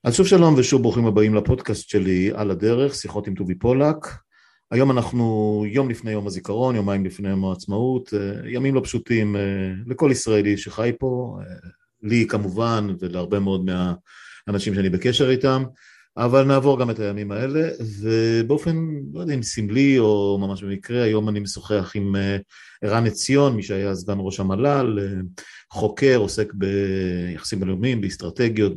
אז שוב שלום ושוב ברוכים הבאים לפודקאסט שלי על הדרך, שיחות עם טובי פולק. היום אנחנו יום לפני יום הזיכרון, יומיים לפני יום העצמאות, ימים לא פשוטים לכל ישראלי שחי פה, לי כמובן ולהרבה מאוד מהאנשים שאני בקשר איתם, אבל נעבור גם את הימים האלה, ובאופן, לא יודע אם סמלי או ממש במקרה, היום אני משוחח עם ערן עציון, מי שהיה סגן ראש המל"ל, חוקר, עוסק ביחסים בינלאומיים, באסטרטגיות,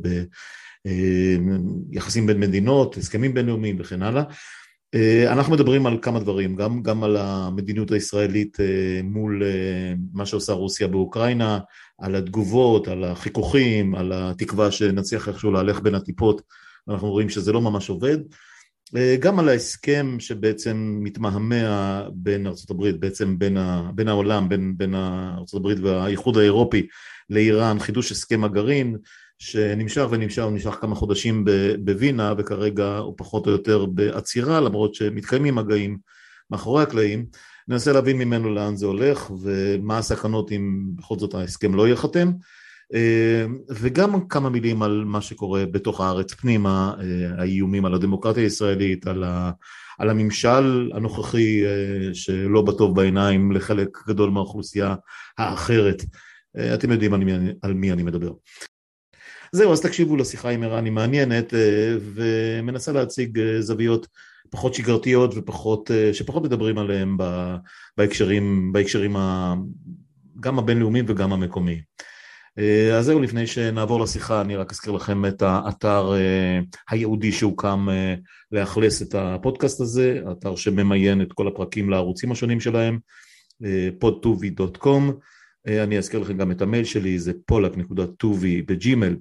יחסים בין מדינות, הסכמים בינלאומיים וכן הלאה. אנחנו מדברים על כמה דברים, גם על המדיניות הישראלית מול מה שעושה רוסיה באוקראינה, על התגובות, על החיכוכים, על התקווה שנצליח איכשהו להלך בין הטיפות, אנחנו רואים שזה לא ממש עובד, גם על ההסכם שבעצם מתמהמה בין ארצות הברית, בעצם בין העולם, בין ארצות הברית והאיחוד האירופי לאיראן, חידוש הסכם הגרעין, שנמשך ונמשך כמה חודשים בווינה, וכרגע הוא פחות או יותר בעצירה, למרות שמתקיימים מגעים מאחורי הקלעים. ננסה להבין ממנו לאן זה הולך, ומה הסכנות אם בכל זאת ההסכם לא ייחתם, וגם כמה מילים על מה שקורה בתוך הארץ פנימה, האיומים על הדמוקרטיה הישראלית, על הממשל הנוכחי שלא בטוב בעיניים לחלק גדול מהאוכלוסייה האחרת. אתם יודעים על מי אני מדבר. זהו, אז תקשיבו לשיחה עם ערן, היא מעניינת ומנסה להציג זוויות פחות שגרתיות שפחות מדברים עליהם בהקשרים גם הבינלאומיים וגם המקומיים. אז זהו, לפני שנעבור לשיחה, אני רק אזכיר לכם את האתר הייעודי שהוקם לאכלס את הפודקאסט הזה, האתר שממיין את כל הפרקים לערוצים השונים שלהם, podtuvi.com. אני אזכיר לכם גם את המייל שלי, זה polak.tuvi בג'ימל,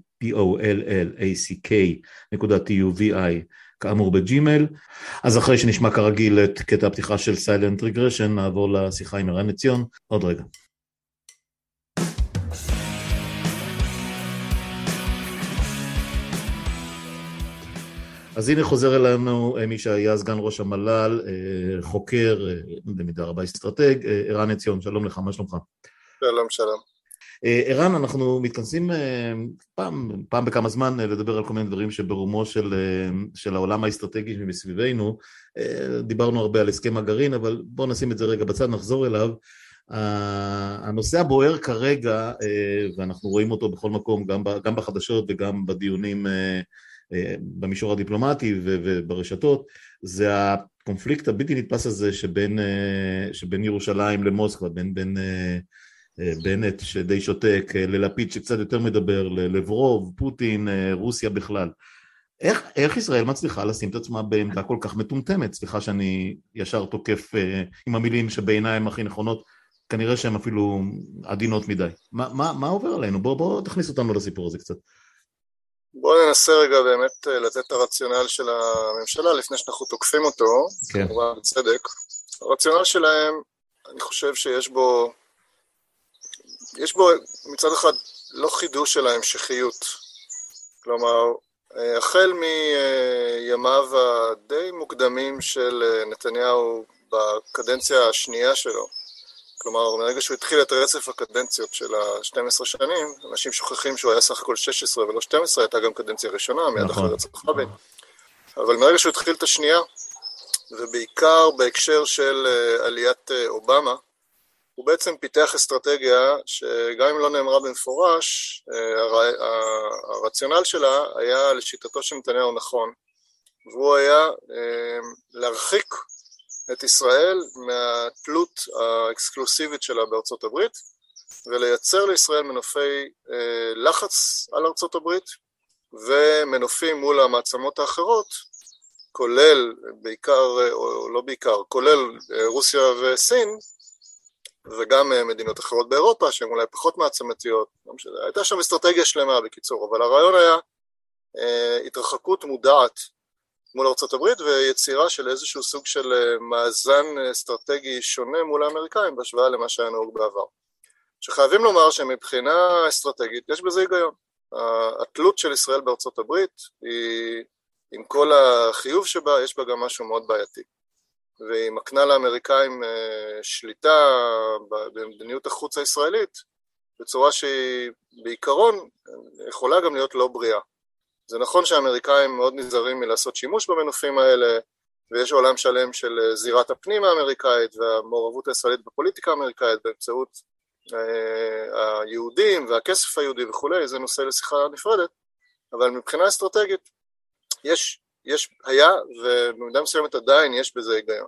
polak.tuvi, כאמור בג'ימל. אז אחרי שנשמע כרגיל את קטע הפתיחה של Silent Regression, נעבור לשיחה עם ערן עציון, עוד רגע. אז הנה חוזר אלינו מי שהיה סגן ראש המל"ל, חוקר, במידה רבה אסטרטג, ערן עציון, שלום לך, מה שלומך? שלום. ערן, אנחנו מתכנסים פעם בכמה זמן לדבר על כל מיני דברים שברומו של העולם האסטרטגי מסביבנו. דיברנו הרבה על הסכם הגרעין, אבל בואו נשים את זה רגע בצד, נחזור אליו. הנושא הבוער כרגע, ואנחנו רואים אותו בכל מקום, גם בחדשות וגם בדיונים במישור הדיפלומטי וברשתות, זה הקונפליקט הבלתי נתפס הזה שבין ירושלים למוסקבה, בין בנט שדי שותק, ללפיד שקצת יותר מדבר, ללברוב, פוטין, רוסיה בכלל. איך ישראל מצליחה לשים את עצמה בעמדה כל כך מטומטמת? סליחה שאני ישר תוקף עם המילים שבעיניי הן הכי נכונות, כנראה שהן אפילו עדינות מדי. מה עובר עלינו? בוא תכניס אותנו לסיפור הזה קצת. בואו ננסה רגע באמת לתת את הרציונל של הממשלה לפני שאנחנו תוקפים אותו, כן. כמובן בצדק. הרציונל שלהם, אני חושב שיש בו מצד אחד לא חידוש של ההמשכיות, כלומר, החל מימיו הדי מוקדמים של נתניהו בקדנציה השנייה שלו, כלומר, מרגע שהוא התחיל את רצף הקדנציות של ה-12 שנים, אנשים שוכחים שהוא היה סך הכל 16 ולא 12, הייתה גם קדנציה ראשונה, מיד אחרי רצח רבין, אבל מרגע שהוא התחיל את השנייה, ובעיקר בהקשר של עליית אובמה, הוא בעצם פיתח אסטרטגיה שגם אם לא נאמרה במפורש, הרציונל שלה היה לשיטתו של נתניהו נכון, והוא היה להרחיק את ישראל מהתלות האקסקלוסיבית שלה בארצות הברית, ולייצר לישראל מנופי לחץ על ארצות הברית, ומנופים מול המעצמות האחרות, כולל בעיקר, או לא בעיקר, כולל רוסיה וסין, וגם מדינות אחרות באירופה, שהן אולי פחות מעצמתיות, הייתה שם אסטרטגיה שלמה בקיצור, אבל הרעיון היה התרחקות מודעת מול ארצות הברית, ויצירה של איזשהו סוג של מאזן אסטרטגי שונה מול האמריקאים, בהשוואה למה שהיה נהוג בעבר. שחייבים לומר שמבחינה אסטרטגית יש בזה היגיון. התלות של ישראל בארצות הברית, עם כל החיוב שבה, יש בה גם משהו מאוד בעייתי. והיא מקנה לאמריקאים שליטה במדיניות החוץ הישראלית, בצורה שהיא בעיקרון יכולה גם להיות לא בריאה. זה נכון שהאמריקאים מאוד נזהרים מלעשות שימוש במנופים האלה, ויש עולם שלם של זירת הפנים האמריקאית והמעורבות הישראלית בפוליטיקה האמריקאית באמצעות היהודים והכסף היהודי וכולי, זה נושא לשיחה נפרדת, אבל מבחינה אסטרטגית היה ובמידה מסוימת עדיין יש בזה היגיון.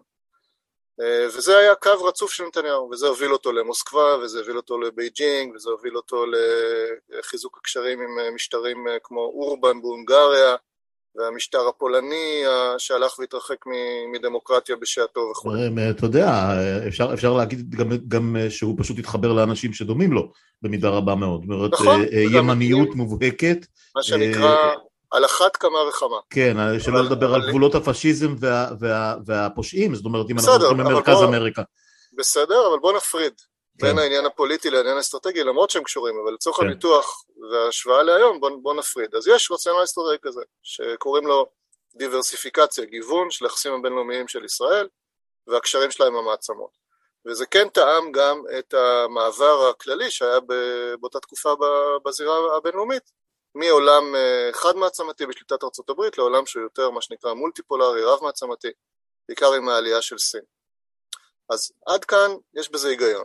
וזה היה קו רצוף של נתניהו, וזה הוביל אותו למוסקבה, וזה הוביל אותו לבייג'ינג, וזה הוביל אותו לחיזוק הקשרים עם משטרים כמו אורבן בהונגריה, והמשטר הפולני שהלך והתרחק מדמוקרטיה בשעתו וכו'. אתה יודע, אפשר להגיד גם שהוא פשוט התחבר לאנשים שדומים לו, במידה רבה מאוד. זאת אומרת, ימניות מובהקת. מה שנקרא על אחת כמה וכמה. כן, שלא לדבר על גבולות הפשיזם והפושעים, זאת אומרת, אם אנחנו הולכים למרכז אמריקה. בסדר, אבל בוא נפריד בין העניין הפוליטי לעניין האסטרטגי, למרות שהם קשורים, אבל לצורך הניתוח וההשוואה להיום, בוא נפריד. אז יש רציונל אסטרטגי כזה, שקוראים לו דיברסיפיקציה, גיוון של היחסים הבינלאומיים של ישראל, והקשרים שלהם המעצמות. וזה כן טעם גם את המעבר הכללי שהיה באותה תקופה בזירה הבינלאומית, מעולם חד מעצמתי בשליטת ארצות הברית, לעולם שהוא יותר מה שנקרא מולטיפולרי, רב מעצמתי, בעיקר עם העלייה של סין. אז עד כאן יש בזה היגיון.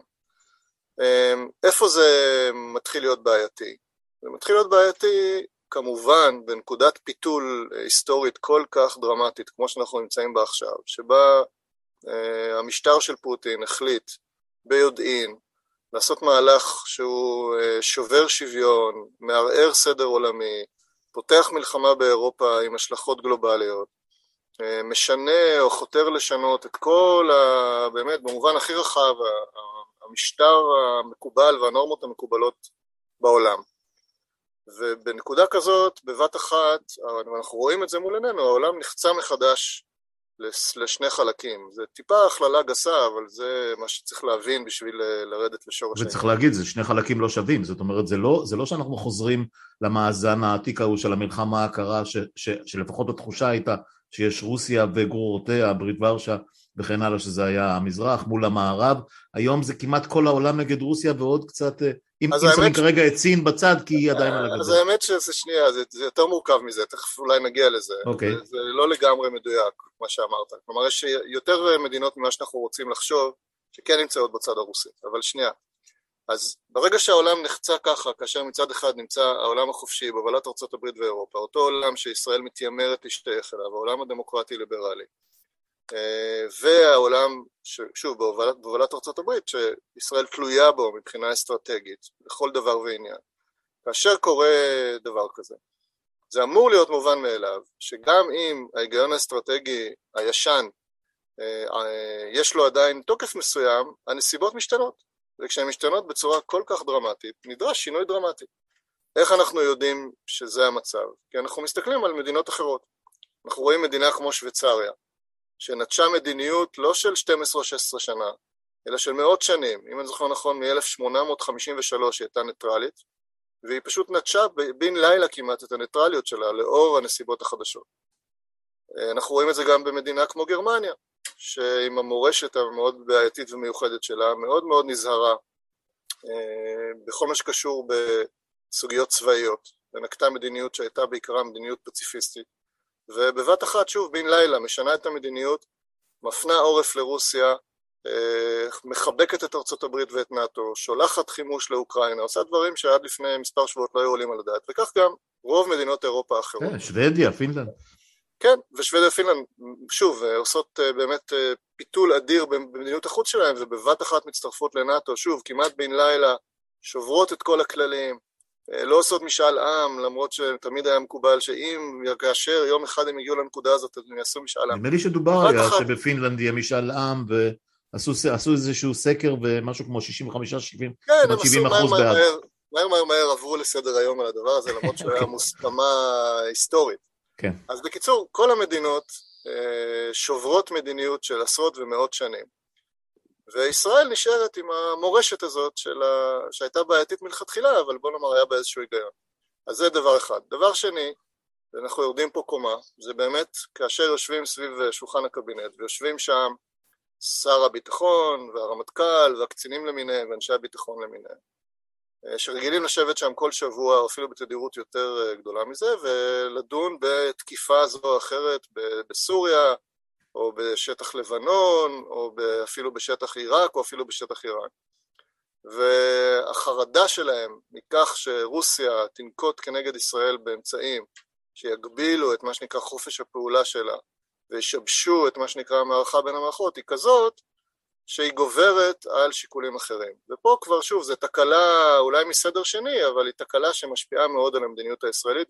איפה זה מתחיל להיות בעייתי? זה מתחיל להיות בעייתי כמובן בנקודת פיתול היסטורית כל כך דרמטית כמו שאנחנו נמצאים בה עכשיו, שבה המשטר של פוטין החליט ביודעין לעשות מהלך שהוא שובר שוויון, מערער סדר עולמי, פותח מלחמה באירופה עם השלכות גלובליות, משנה או חותר לשנות את כל, באמת במובן הכי רחב, המשטר המקובל והנורמות המקובלות בעולם. ובנקודה כזאת, בבת אחת, אנחנו רואים את זה מול עינינו, העולם נחצה מחדש לשני חלקים. זה טיפה הכללה גסה, אבל זה מה שצריך להבין בשביל לרדת לשורש. וצריך להגיד, זה שני חלקים לא שווים, זאת אומרת, זה לא שאנחנו חוזרים למאזן העתיק ההוא של המלחמה הקרה, שלפחות התחושה הייתה שיש רוסיה וגרורותיה, ברית ורשה וכן הלאה, שזה היה המזרח מול המערב. היום זה כמעט כל העולם נגד רוסיה ועוד קצת, אם שמים כרגע את סין בצד, כי היא עדיין על הגדר. אז האמת שזה שנייה, זה יותר מורכב מזה, תכף אולי נגיע לזה. זה לא לגמרי מדויק, מה שאמרת. כלומר, יש יותר מדינות ממה שאנחנו רוצים לחשוב, שכן נמצאות בצד הרוסי. אבל שנייה, אז ברגע שהעולם נחצה ככה, כאשר מצד אחד נמצא העולם החופשי, בהובלת ארצות הברית ואירופה, אותו עולם שישראל מתיימרת להשתייך אליו, העולם הדמוקרטי ליברלי, והעולם, שוב, בהובלת ארצות הברית, שישראל תלויה בו מבחינה אסטרטגית, לכל דבר ועניין. כאשר קורה דבר כזה, זה אמור להיות מובן מאליו, שגם אם ההיגיון האסטרטגי הישן, יש לו עדיין תוקף מסוים, הנסיבות משתנות. וכשהן משתנות בצורה כל כך דרמטית, נדרש שינוי דרמטי. איך אנחנו יודעים שזה המצב? כי אנחנו מסתכלים על מדינות אחרות. אנחנו רואים מדינה כמו שוויצריה, שנטשה מדיניות לא של 12 או 16 שנה, אלא של מאות שנים. אם אני זוכר נכון, מ-1853 היא הייתה ניטרלית, והיא פשוט נטשה בין לילה כמעט את הניטרליות שלה, לאור הנסיבות החדשות. אנחנו רואים את זה גם במדינה כמו גרמניה, שעם המורשת המאוד בעייתית ומיוחדת שלה, מאוד מאוד נזהרה בכל מה שקשור בסוגיות צבאיות, ונקטה מדיניות שהייתה בעיקרה מדיניות פציפיסטית, ובבת אחת שוב בין לילה משנה את המדיניות, מפנה עורף לרוסיה, מחבקת את ארצות הברית ואת נאטו, שולחת חימוש לאוקראינה, עושה דברים שעד לפני מספר שבועות לא היו עולים על הדעת, וכך גם רוב מדינות אירופה האחרות. שוודיה, פינלנד. כן, ושוודיה ופינלנד, שוב, עושות באמת פיתול אדיר במדיניות החוץ שלהם, ובבת אחת מצטרפות לנאטו, שוב, כמעט בין לילה, שוברות את כל הכללים, לא עושות משאל עם, למרות שתמיד היה מקובל שאם, כאשר יום אחד הם הגיעו לנקודה הזאת, אז הם יעשו משאל עם. נדמה לי שדובר היה שבפינלנד יהיה משאל עם, ועשו איזשהו סקר, ומשהו כמו 65-70% בעד. מהר עברו לסדר היום על הדבר הזה, למרות שהיה מוסכמה היסטורית. כן. אז בקיצור, כל המדינות שוברות מדיניות של עשרות ומאות שנים, וישראל נשארת עם המורשת הזאת שהייתה בעייתית מלכתחילה, אבל בוא נאמר היה באיזשהו היגיון. אז זה דבר אחד. דבר שני, ואנחנו יורדים פה קומה, זה באמת כאשר יושבים סביב שולחן הקבינט, ויושבים שם שר הביטחון והרמטכ"ל והקצינים למיניהם ואנשי הביטחון למיניהם, שרגילים לשבת שם כל שבוע, או אפילו בתדירות יותר גדולה מזה, ולדון בתקיפה זו או אחרת בסוריה, או בשטח לבנון, או אפילו בשטח עיראק, או אפילו בשטח איראן. והחרדה שלהם מכך שרוסיה תנקוט כנגד ישראל באמצעים שיגבילו את מה שנקרא חופש הפעולה שלה, וישבשו את מה שנקרא המערכה בין המערכות, היא כזאת שהיא גוברת על שיקולים אחרים. ופה כבר שוב, זו תקלה אולי מסדר שני, אבל היא תקלה שמשפיעה מאוד על המדיניות הישראלית,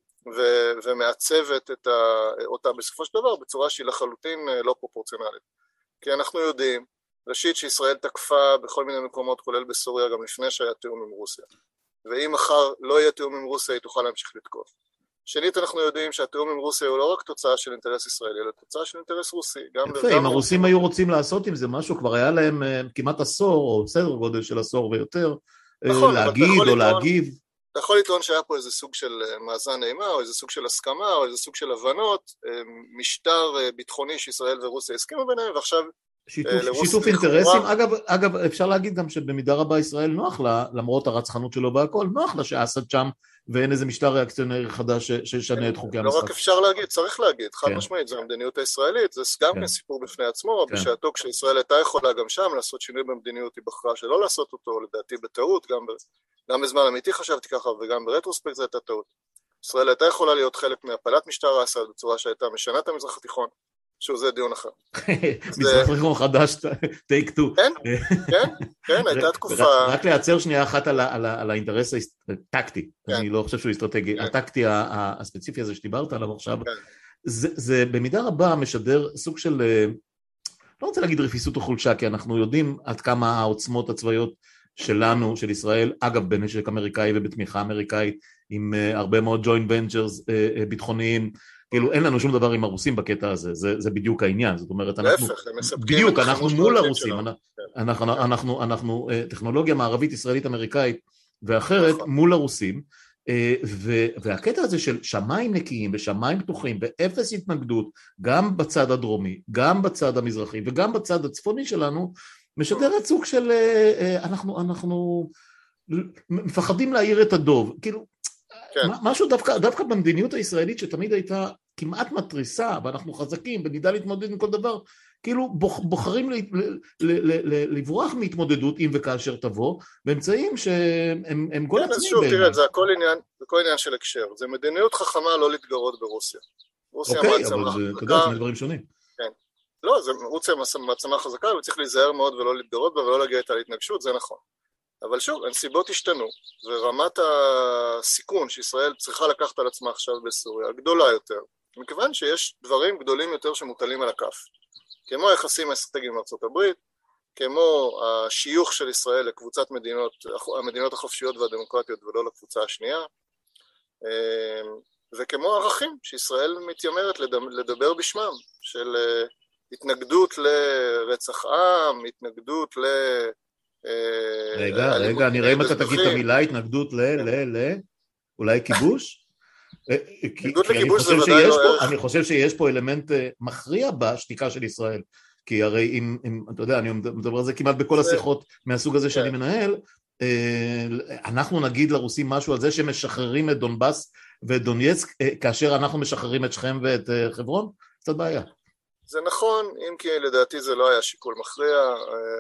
ומעצבת אותה בסופו של דבר בצורה שהיא לחלוטין לא פרופורציונלית. כי אנחנו יודעים, ראשית שישראל תקפה בכל מיני מקומות, כולל בסוריה, גם לפני שהיה תיאום עם רוסיה. ואם מחר לא יהיה תיאום עם רוסיה, היא תוכל להמשיך לתקוף. שנית, אנחנו יודעים שהתיאום עם רוסיה הוא לא רק תוצאה של אינטרס ישראלי, אלא תוצאה של אינטרס רוסי. יפה, אם הרוסים היו רוצים לעשות עם זה משהו, כבר היה להם כמעט עשור, או סדר גודל של עשור ויותר, להגיד או להגיב. אתה יכול לטעון שהיה פה איזה סוג של מאזן אימה, או איזה סוג של הסכמה, או איזה סוג של הבנות, משטר ביטחוני שישראל ורוסיה הסכימו ביניהם, ועכשיו שיתוף אינטרסים. אגב, אפשר להגיד גם שבמידה רבה ישראל נוח לה, למרות הרצחנות שלו והכל, נוח לה שאסד שם, ואין איזה משטר ריאקציונרי חדש ששנה את חוקי המשחק. לא רק אפשר להגיד, צריך להגיד, חד משמעית, זה המדיניות הישראלית, זה גם סיפור בפני עצמו, בשעתו כשישראל הייתה יכולה גם שם לעשות שינוי במדיניות, היא בחרה שלא לעשות אותו, לדעתי בטעות, גם בזמן אמיתי חשבתי ככה, וגם ברטרוספקט זה הייתה טעות. ישראל הייתה יכולה להיות חלק מהפלת משטר אסד, בצורה שהייתה משנה את המזרח התיכון, שוב, זה דיון אחר. מזרח התיכון חדש, טייק טו. כן, הייתה תקופה... רק לייצר שנייה אחת על האינטרס הטקטי, אני לא חושב שהוא אסטרטגי, הטקטי הספציפי הזה שדיברת עליו עכשיו, זה במידה רבה משדר סוג של, לא רוצה להגיד רפיסות או חולשה, כי אנחנו יודעים עד כמה העוצמות הצבאיות שלנו, של ישראל, אגב בנשק אמריקאי ובתמיכה אמריקאית, עם הרבה מאוד joint ventures ביטחוניים, כאילו אין לנו שום דבר עם הרוסים בקטע הזה, זה בדיוק העניין, זאת אומרת, בדיוק, אנחנו מול הרוסים, אנחנו טכנולוגיה מערבית ישראלית אמריקאית ואחרת מול הרוסים, והקטע הזה של שמיים נקיים ושמיים פתוחים באפס התנגדות, גם בצד הדרומי, גם בצד המזרחי וגם בצד הצפוני שלנו, משדר את סוג של, אנחנו מפחדים להעיר את הדוב, כאילו, משהו דווקא במדיניות הישראלית שתמיד הייתה כמעט מטריסה, ואנחנו חזקים ונדע להתמודד עם כל דבר, כאילו בוחרים לברוח מהתמודדות אם וכאשר תבוא, באמצעים שהם גול עצמי. שוב, תראה, זה הכל עניין של הקשר, זה מדיניות חכמה לא להתגרות ברוסיה. אוקיי, אבל אתה יודע, שני דברים שונים. כן. לא, רוסיה מעצמה חזקה, וצריך להיזהר מאוד ולא להתגרות בה ולא להגיע איתה להתנגשות, זה נכון. אבל שוב, הנסיבות השתנו, ורמת הסיכון שישראל צריכה לקחת על עצמה עכשיו בסוריה גדולה יותר, מכיוון שיש דברים גדולים יותר שמוטלים על הכף, כמו היחסים האסטרטגיים עם ארצות הברית, כמו השיוך של ישראל לקבוצת המדינות החופשיות והדמוקרטיות ולא לקבוצה השנייה, וכמו ערכים שישראל מתיימרת לדבר בשמם, של התנגדות לרצח עם, התנגדות רגע, נראה אם אתה תגיד את המילה התנגדות אולי כיבוש? אני חושב שיש פה אלמנט מכריע בשתיקה של ישראל, כי הרי אם אתה יודע, אני מדבר על זה כמעט בכל השיחות מהסוג הזה שאני מנהל, אנחנו נגיד לרוסים משהו על זה שמשחררים את דונבאס ואת דונייצק, כאשר אנחנו משחררים את שכם ואת חברון, קצת בעיה. זה נכון, אם כי לדעתי זה לא היה שיקול מכריע,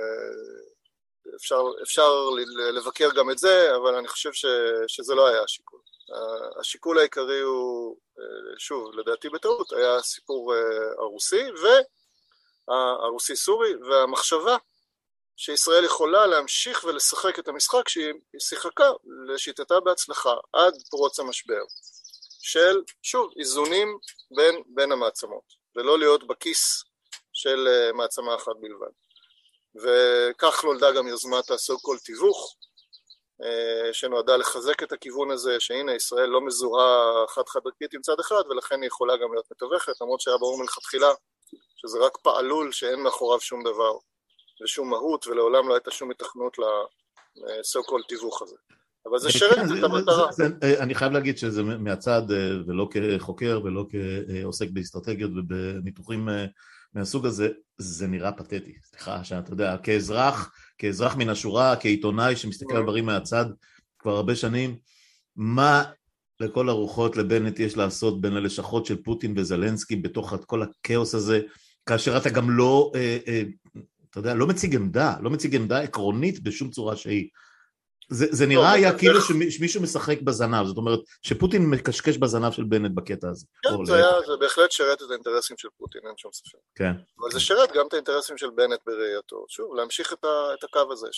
אפשר לבקר גם את זה, אבל אני חושב שזה לא היה השיקול. השיקול העיקרי הוא, שוב, לדעתי בטעות, היה הסיפור הרוסי, הרוסי-סורי, והמחשבה שישראל יכולה להמשיך ולשחק את המשחק שהיא שיחקה לשיטתה בהצלחה עד פרוץ המשבר, של, שוב, איזונים בין המעצמות, ולא להיות בכיס של מעצמה אחת בלבד. וכך נולדה גם יוזמת הסו-קול תיווך, שנועדה לחזק את הכיוון הזה, שהנה ישראל לא מזוהה חד-חד-ערכית עם צד אחד, ולכן היא יכולה גם להיות מתווכת, למרות שהיה ברור מלכתחילה, שזה רק פעלול שאין מאחוריו שום דבר, ושום מהות, ולעולם לא הייתה שום התכנות לסו-קול תיווך הזה. אבל זה שרת את המטרה. אני חייב להגיד שזה מהצד, ולא כחוקר, ולא כעוסק באסטרטגיות ובניתוחים מהסוג הזה, זה נראה פתטי, סליחה, שאתה יודע, כאזרח מן השורה, כעיתונאי שמסתכל על דברים מהצד כבר הרבה שנים, מה לכל הרוחות לבנט יש לעשות בין הלשכות של פוטין וזלנסקי בתוך כל הכאוס הזה, כאשר אתה גם לא, אתה יודע, לא מציג עמדה עקרונית בשום צורה שהיא. זה נראה היה כאילו שמישהו משחק בזנב, זאת אומרת שפוטין מקשקש בזנב של בנט בקטע הזה. כן, זה בהחלט שרת את האינטרסים של פוטין, אין שום ספק. כן. אבל זה שרת גם את האינטרסים של בנט בראייתו. שוב, להמשיך את הקו הזה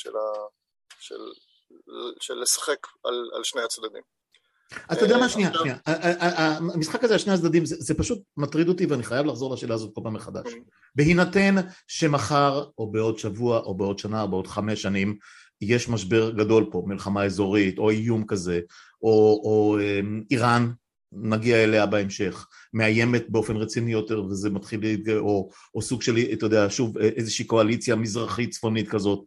של לשחק על שני הצדדים. אתה יודע מה, שנייה. המשחק הזה על שני הצדדים, זה פשוט מטריד אותי, ואני חייב לחזור לשאלה הזאת כל פעם מחדש. בהינתן שמחר, או בעוד שבוע, או בעוד שנה, או בעוד 5 שנים, יש משבר גדול פה, מלחמה אזורית, או איום כזה, או איראן, נגיע אליה בהמשך, מאיימת באופן רציני יותר, וזה מתחיל, או סוג של, אתה יודע, שוב, איזושהי קואליציה מזרחית צפונית כזאת,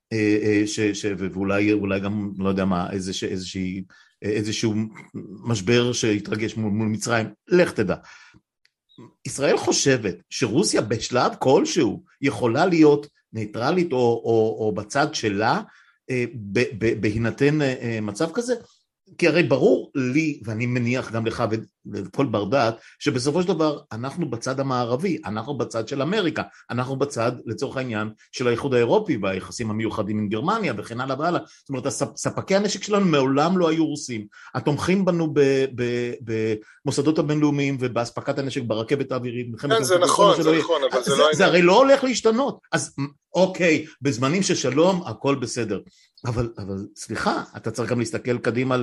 ואולי גם, לא יודע מה, איזשהו משבר שהתרגש מול מצרים, לך תדע. ישראל חושבת שרוסיה בשלב כלשהו יכולה להיות ניטרלית או בצד שלה בהינתן מצב כזה, כי הרי ברור לי, ואני מניח גם לך וכל בר דעת, שבסופו של דבר אנחנו בצד המערבי, אנחנו בצד של אמריקה, אנחנו בצד לצורך העניין של האיחוד האירופי והיחסים המיוחדים עם גרמניה וכן הלאה והלאה. זאת אומרת, ספקי הנשק שלנו מעולם לא היו רוסים, התומכים בנו במוסדות הבינלאומיים ובהספקת הנשק ברכבת האווירית. כן, זה נכון, אבל זה לא... זה הרי לא הולך להשתנות, אז אוקיי, בזמנים של שלום הכל בסדר. אבל סליחה, אתה צריך גם להסתכל קדימה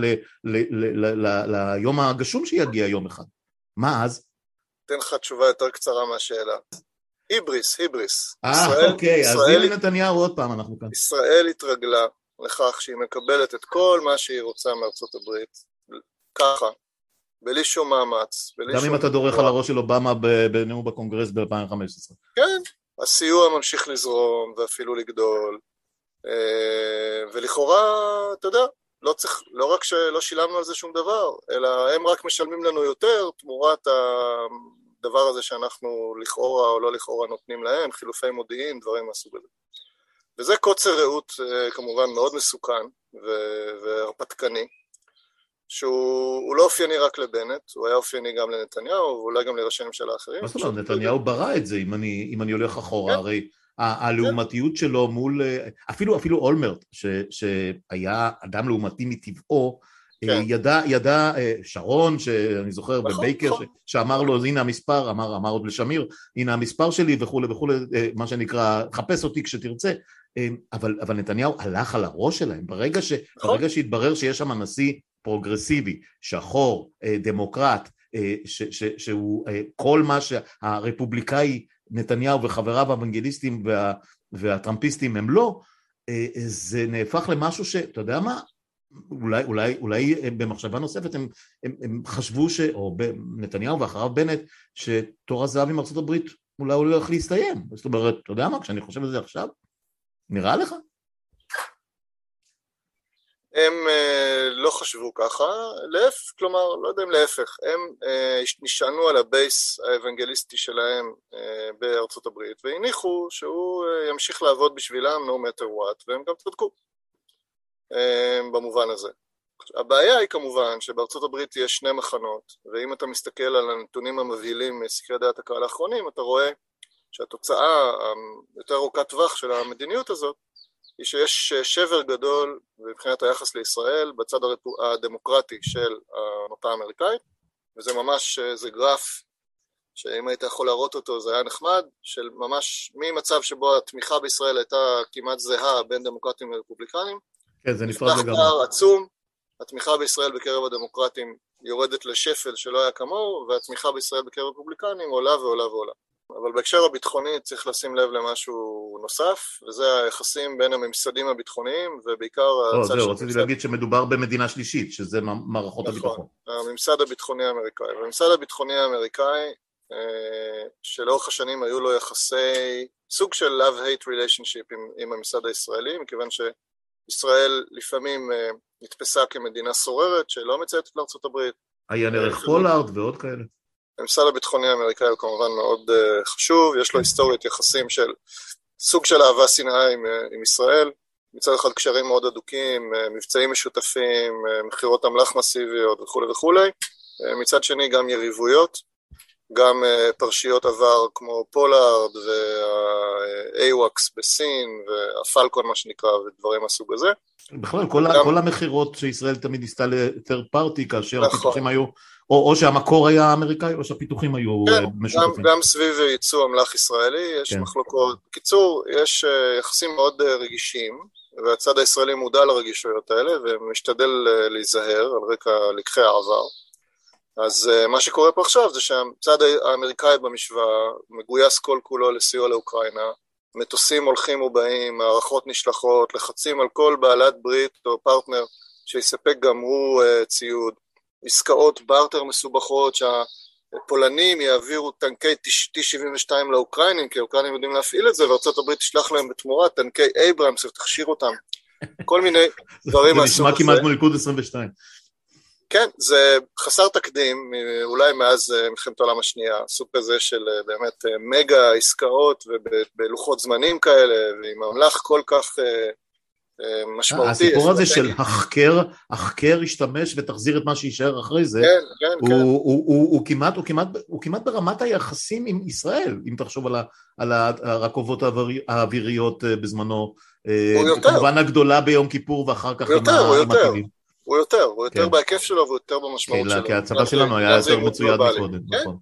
ליום הגשום שיגיע יום אחד. מה אז? תן לך תשובה יותר קצרה מהשאלה. היבריס. אוקיי, אז הנה נתניהו עוד פעם אנחנו כאן. ישראל התרגלה לכך שהיא מקבלת את כל מה שהיא רוצה מארצות הברית, ככה, בלי שום מאמץ. גם אם אתה דורך על הראש של אובמה בנאום בקונגרס ב-2015. כן, הסיוע ממשיך לזרום ואפילו לגדול. ולכאורה, אתה יודע, לא רק שלא שילמנו על זה שום דבר, אלא הם רק משלמים לנו יותר תמורת הדבר הזה שאנחנו לכאורה או לא לכאורה נותנים להם, חילופי מודיעין, דברים מהסוג הזה. וזה קוצר ראות כמובן מאוד מסוכן והרפתקני, שהוא לא אופייני רק לבנט, הוא היה אופייני גם לנתניהו ואולי גם לראשי ממשלה אחרים. מה זאת אומרת, נתניהו ברא את זה, אם אני הולך אחורה, הרי הלעומתיות שלו מול, אפילו אולמרט, שהיה אדם לעומתי מטבעו, ידע שרון, שאני זוכר בבייקר, שאמר לו, הנה המספר, אמר עוד לשמיר, הנה המספר שלי וכו' וכו', מה שנקרא, חפש אותי כשתרצה, אבל נתניהו הלך על הראש שלהם, ברגע שהתברר שיש שם נשיא פרוגרסיבי, שחור, דמוקרט, שהוא כל מה שהרפובליקאי נתניהו וחבריו האוונגליסטים והטראמפיסטים הם לא, זה נהפך למשהו שאתה יודע מה, אולי במחשבה נוספת הם חשבו, או נתניהו ואחריו בנט, שתור הזהב עם ארצות הברית אולי הוא לא הולך להסתיים. זאת אומרת, אתה יודע מה, כשאני חושב על זה עכשיו, נראה לך? הם לא חשבו ככה, כלומר, לא יודע אם להפך, הם נשענו על הבייס האוונגליסטי שלהם בארצות הברית, והניחו שהוא ימשיך לעבוד בשבילם no matter what, והם גם צדקו במובן הזה. הבעיה היא כמובן שבארצות הברית יש 2 מחנות, ואם אתה מסתכל על הנתונים המבהילים מסקרי דעת הקהל האחרונים, אתה רואה שהתוצאה היותר ארוכת טווח של המדיניות הזאת, היא שיש שבר גדול מבחינת היחס לישראל בצד הדמוקרטי של המפה האמריקאית, וזה ממש, זה גרף שאם היית יכול להראות אותו זה היה נחמד, של ממש ממצב שבו התמיכה בישראל הייתה כמעט זהה בין דמוקרטים ורפובליקנים, כן, זה נפרד לגמרי. פער עצום, התמיכה בישראל בקרב הדמוקרטים יורדת לשפל שלא היה כמוהו, והתמיכה בישראל בקרב רפובליקנים עולה ועולה ועולה. אבל בהקשר הביטחוני צריך לשים לב למשהו נוסף, וזה היחסים בין הממסדים הביטחוניים, ובעיקר... זהו, רציתי להגיד שמדובר במדינה שלישית, שזה מערכות הביטחון. הממסד הביטחוני האמריקאי. והממסד הביטחוני האמריקאי, שלאורך השנים היו לו יחסי, סוג של love-hate relationship עם הממסד הישראלי, מכיוון שישראל לפעמים נתפסה כמדינה סוררת, שלא מצייתת לארצות הברית. היה נערך פולארד ועוד כאלה. הממסד הביטחוני האמריקאי הוא כמובן מאוד חשוב, יש לו היסטוריית יחסים של סוג של אהבה שנאה עם ישראל, מצד אחד קשרים מאוד אדוקים, מבצעים משותפים, מחירות אמל"ח מסיביות וכו' וכו', מצד שני גם יריבויות, גם פרשיות עבר כמו פולארד והאיוואקס בסין והפלקון מה שנקרא ודברים מהסוג הזה. בכלל כל המחירות שישראל תמיד ניסתה לת'רד פארטי כאשר הפיתוחים היו, או שהמקור היה אמריקאי או שהפיתוחים היו משותפים. גם סביב ייצוא אמל"ח ישראלי יש מחלוקות. בקיצור, יש יחסים מאוד רגישים והצד הישראלי מודע לרגישויות האלה ומשתדל להיזהר על רקע לקחי העבר. אז מה שקורה פה עכשיו זה שהצד האמריקאי במשוואה מגויס כל כולו לסיוע לאוקראינה, מטוסים הולכים ובאים, מערכות נשלחות, לחצים על כל בעלת ברית או פרטנר שיספק גם הוא ציוד, עסקאות בארטר מסובכות שהפולנים יעבירו טנקי T-72 לאוקראינים, כי האוקראינים יודעים להפעיל את זה, וארצות הברית תשלח להם בתמורה טנקי אייברמס ותכשיר אותם, כל מיני דברים מהסוג הזה. זה נשמע כמעט כמו ליכוד 22. כן, זה חסר תקדים, אולי מאז מלחמת העולם השנייה, סוג כזה של באמת מגה עסקאות ובלוחות זמנים כאלה, ועם אמל"ח כל כך משמעותי. הסיפור הזה של החקר ישתמש ותחזיר את מה שישאר אחרי זה, הוא כמעט ברמת היחסים עם ישראל, אם תחשוב על הרכבות האוויריות בזמנו, כמובן הגדולה ביום כיפור ואחר כך עם הטילים. הוא יותר בהיקף שלו והוא יותר במשמעות שלו. כי הצבא שלנו היה יותר מצויד מקודם, נכון.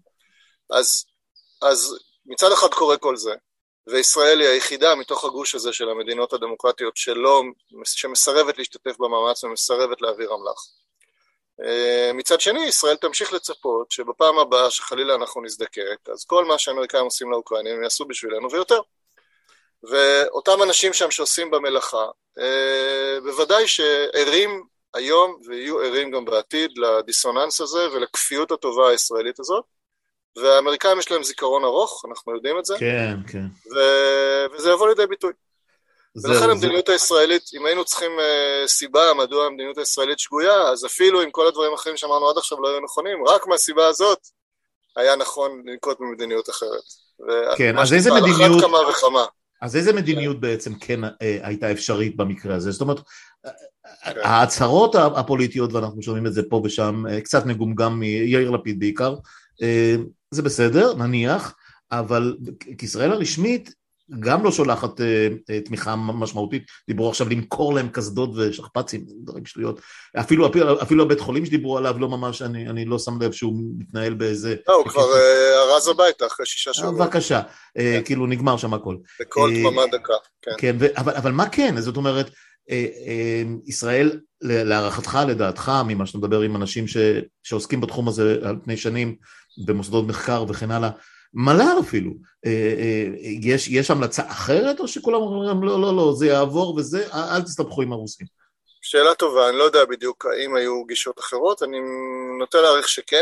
אז מצד אחד קורה כל זה, וישראל היא היחידה מתוך הגוש הזה של המדינות הדמוקרטיות שמסרבת להשתתף במאמץ ומסרבת להעביר אמל"ח. מצד שני, ישראל תמשיך לצפות שבפעם הבאה שחלילה אנחנו נזדקק, אז כל מה שהאמריקאים עושים לאוקראינים הם יעשו בשבילנו ויותר. ואותם אנשים שם שעושים במלאכה, בוודאי שערים היום ויהיו ערים גם בעתיד לדיסוננס הזה ולכפיות הטובה הישראלית הזאת, והאמריקאים יש להם זיכרון ארוך, אנחנו יודעים את זה, כן, כן. וזה יבוא לידי ביטוי. ולכן המדיניות הישראלית, אם היינו צריכים סיבה מדוע המדיניות הישראלית שגויה, אז אפילו עם כל הדברים האחרים שאמרנו עד עכשיו לא היו נכונים, רק מהסיבה הזאת היה נכון לנקוט במדיניות אחרת. כן, אז איזה מדיניות... אז איזה מדיניות בעצם כן הייתה אפשרית במקרה הזה? זאת אומרת, ההצהרות הפוליטיות, ואנחנו שומעים את זה פה ושם, קצת מגומגם מיאיר לפיד בעיקר, זה בסדר, נניח, אבל ישראל הרשמית גם לא שולחת תמיכה משמעותית, דיברו עכשיו למכור להם קסדות ושכפ"צים, דברים שטויות, אפילו הבית חולים שדיברו עליו, לא ממש, אני לא שם לב שהוא מתנהל באיזה... הוא כבר הרז הביתה אחרי 6 שבועות. בבקשה, כאילו נגמר שם הכל. בכל דממה דקה, כן. אבל מה כן? זאת אומרת, ישראל, להערכתך, לדעתך, ממה שאתה מדבר עם אנשים שעוסקים בתחום הזה על פני שנים, במוסדות מחקר וכן הלאה, מלא אפילו, יש המלצה אחרת, או שכולם אומרים, לא, זה יעבור וזה, אל תסתבכו עם הרוסים? שאלה טובה, אני לא יודע בדיוק האם היו גישות אחרות, אני נוטה להעריך שכן,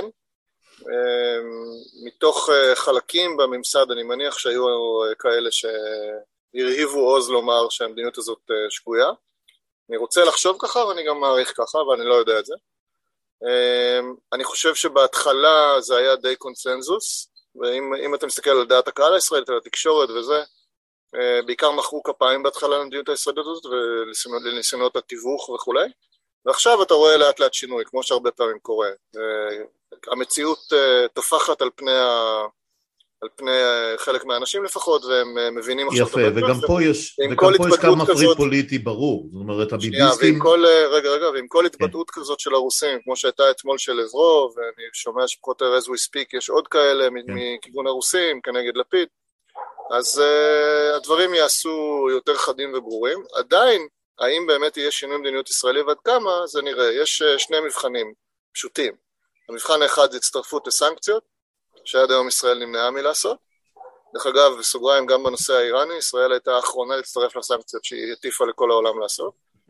מתוך חלקים בממסד, אני מניח שהיו כאלה שהרהיבו עוז לומר שהמדיניות הזאת שגויה, אני רוצה לחשוב ככה ואני גם מעריך ככה, אבל אני לא יודע את זה. אני חושב שבהתחלה זה היה די קונסנזוס, ואם אתה מסתכל על דעת הקהל הישראלית, על התקשורת וזה, בעיקר מחאו כפיים בהתחלה למדיניות הישראלית הזאת, ולניסיונות התיווך וכו'. ועכשיו אתה רואה לאט לאט שינוי, כמו שהרבה פעמים קורה. המציאות תופחת על פני חלק מהאנשים לפחות, והם מבינים עכשיו... יפה, וגם פה יש קו מפריד פוליטי ברור, זאת אומרת, הביביסטים... ועם כל התבטאות כזאת של הרוסים, כמו שהייתה אתמול של לברוב, ואני שומע שפחות as we speak, יש עוד כאלה מכיוון הרוסים, כנגד לפיד, אז הדברים יעשו יותר חדים וברורים. עדיין, האם באמת יהיה שינוי מדיניות ישראלי ועד כמה, זה נראה. יש 2 מבחנים פשוטים. המבחן האחד זה הצטרפות לסנקציות, שעד היום ישראל נמנעה מלעשות. דרך אגב, בסוגריים, גם בנושא האיראני, ישראל הייתה האחרונה להצטרף לסנקציות שהיא הטיפה לכל העולם לעשות.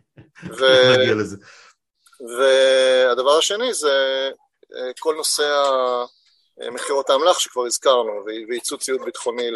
והדבר השני זה כל נושא מחירות האמל"ח שכבר הזכרנו, וייצוא ציוד ביטחוני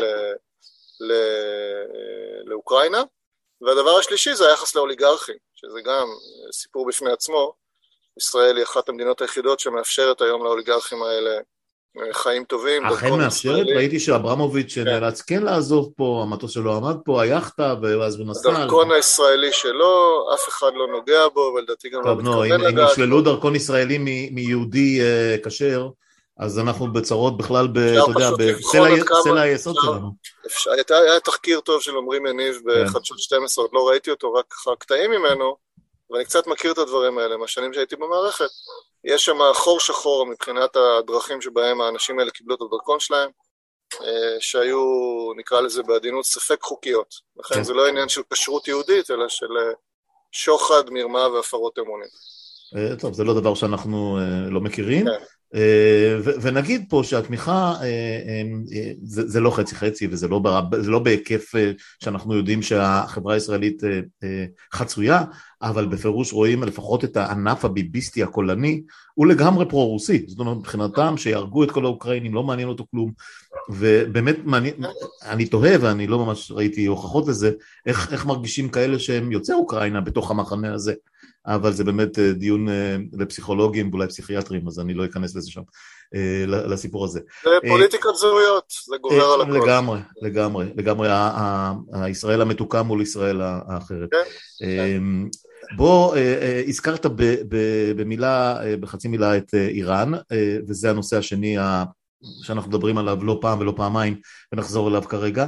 לאוקראינה. והדבר השלישי זה היחס לאוליגרכים, שזה גם סיפור בפני עצמו. ישראל היא אחת המדינות היחידות שמאפשרת היום לאוליגרכים האלה חיים טובים, אכן דרכון מאפשרת, ישראלי. ראיתי שאברמוביץ' נאלץ כן לעזוב פה, המטוס שלו עמד פה, היאחטה, ואז הוא נסע. הדרכון הישראלי שלו, אף אחד לא נוגע בו, ולדעתי גם לא טוב, נו, מתכוון אם לגעת ישללו בו. דרכון ישראלי מיהודי כשר, אז אנחנו בצרות בכלל, אפשר אתה יודע, פשוט לבחון עד כמה, בסלע היסוד שלנו. היה תחקיר טוב של עמרי מניב כן. בחדשות 12, עוד לא ראיתי אותו, רק קטעים ממנו, ואני קצת מכיר את הדברים האלה, מהשנים שהייתי במערכת. יש שם חור שחור מבחינת הדרכים שבהם האנשים האלה קיבלו את הדרכון שלהם, שהיו, נקרא לזה בעדינות, ספק חוקיות. לכן כן. זה לא עניין של כשרות יהודית, אלא של שוחד, מרמה והפרות אמונים. טוב, זה לא דבר שאנחנו לא מכירים. כן. ונגיד פה שהתמיכה זה לא חצי חצי, וזה לא בהיקף שאנחנו יודעים שהחברה הישראלית חצויה, אבל בפירוש רואים לפחות את הענף הביביסטי הקולני, הוא לגמרי פרו-רוסי, זאת אומרת מבחינתם שיהרגו את כל האוקראינים, לא מעניין אותו כלום, ובאמת אני תוהה, ואני לא ממש ראיתי הוכחות לזה, איך מרגישים כאלה שהם יוצאי אוקראינה בתוך המחנה הזה, אבל זה באמת דיון לפסיכולוגים ואולי פסיכיאטרים, אז אני לא אכנס לזה שם, לסיפור הזה. זה פוליטיקת זהויות, זה גובר על הכל. לגמרי, הישראל המתוקה מול ישראל האחרת. כן. בוא, הזכרת בחצי מילה את איראן, וזה הנושא השני שאנחנו מדברים עליו לא פעם ולא פעמיים, ונחזור אליו כרגע.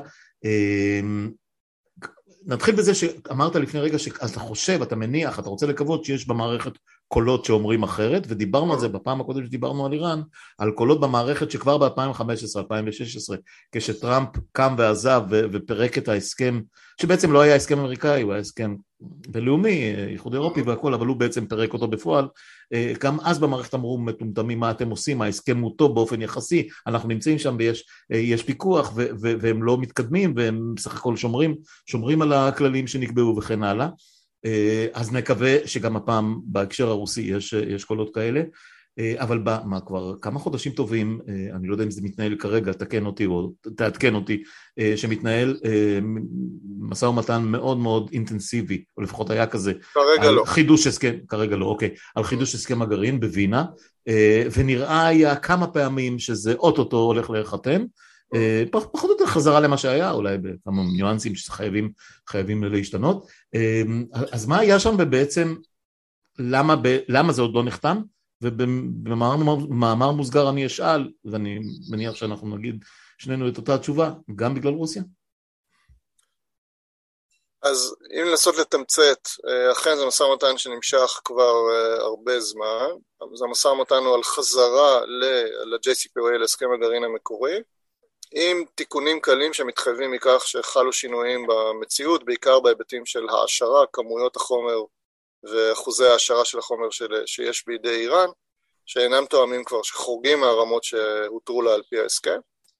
נתחיל בזה שאמרת לפני רגע שאתה חושב, אתה מניח, אתה רוצה לקוות שיש במערכת קולות שאומרים אחרת, ודיברנו על זה בפעם הקודמת שדיברנו על איראן, על קולות במערכת שכבר ב-2015-2016, כשטראמפ קם ועזב ופרק את ההסכם, שבעצם לא היה הסכם אמריקאי, הוא היה הסכם בינלאומי, איחוד אירופי והכל, אבל הוא בעצם פרק אותו בפועל, גם אז במערכת אמרו מטומטמים מה אתם עושים, ההסכם הוא טוב באופן יחסי, אנחנו נמצאים שם ויש פיקוח והם לא מתקדמים, והם בסך הכל שומרים על הכללים שנקבעו וכן הלאה, אז נקווה שגם הפעם בהקשר הרוסי יש קולות כאלה, אבל כבר כמה חודשים טובים, אני לא יודע אם זה מתנהל כרגע, תקן אותי או תעדכן אותי, שמתנהל משא ומתן מאוד מאוד אינטנסיבי, או לפחות היה כזה, כרגע לא. חידוש הסכם, כרגע לא, אוקיי, על חידוש הסכם הגרעין בווינה, ונראה היה כמה פעמים שזה אוטוטו הולך להיחתם, פחות או יותר חזרה למה שהיה, אולי בכמה ניואנסים שחייבים להשתנות, אז מה היה שם ובעצם למה זה עוד לא נחתם? ובמאמר מוסגר אני אשאל, ואני מניח שאנחנו נגיד שנינו את אותה התשובה, גם בגלל רוסיה? אז אם לנסות לתמצת, אכן זה משא ומתן שנמשך כבר הרבה זמן, זה משא ומתן הוא על חזרה ל-JCPOA, להסכם הגרעין המקורי, עם תיקונים קלים שמתחייבים מכך שחלו שינויים במציאות, בעיקר בהיבטים של העשרה, כמויות החומר ואחוזי העשרה של החומר שיש בידי איראן, שאינם תואמים כבר, שחורגים מהרמות שהותרו לה על פי ההסכם,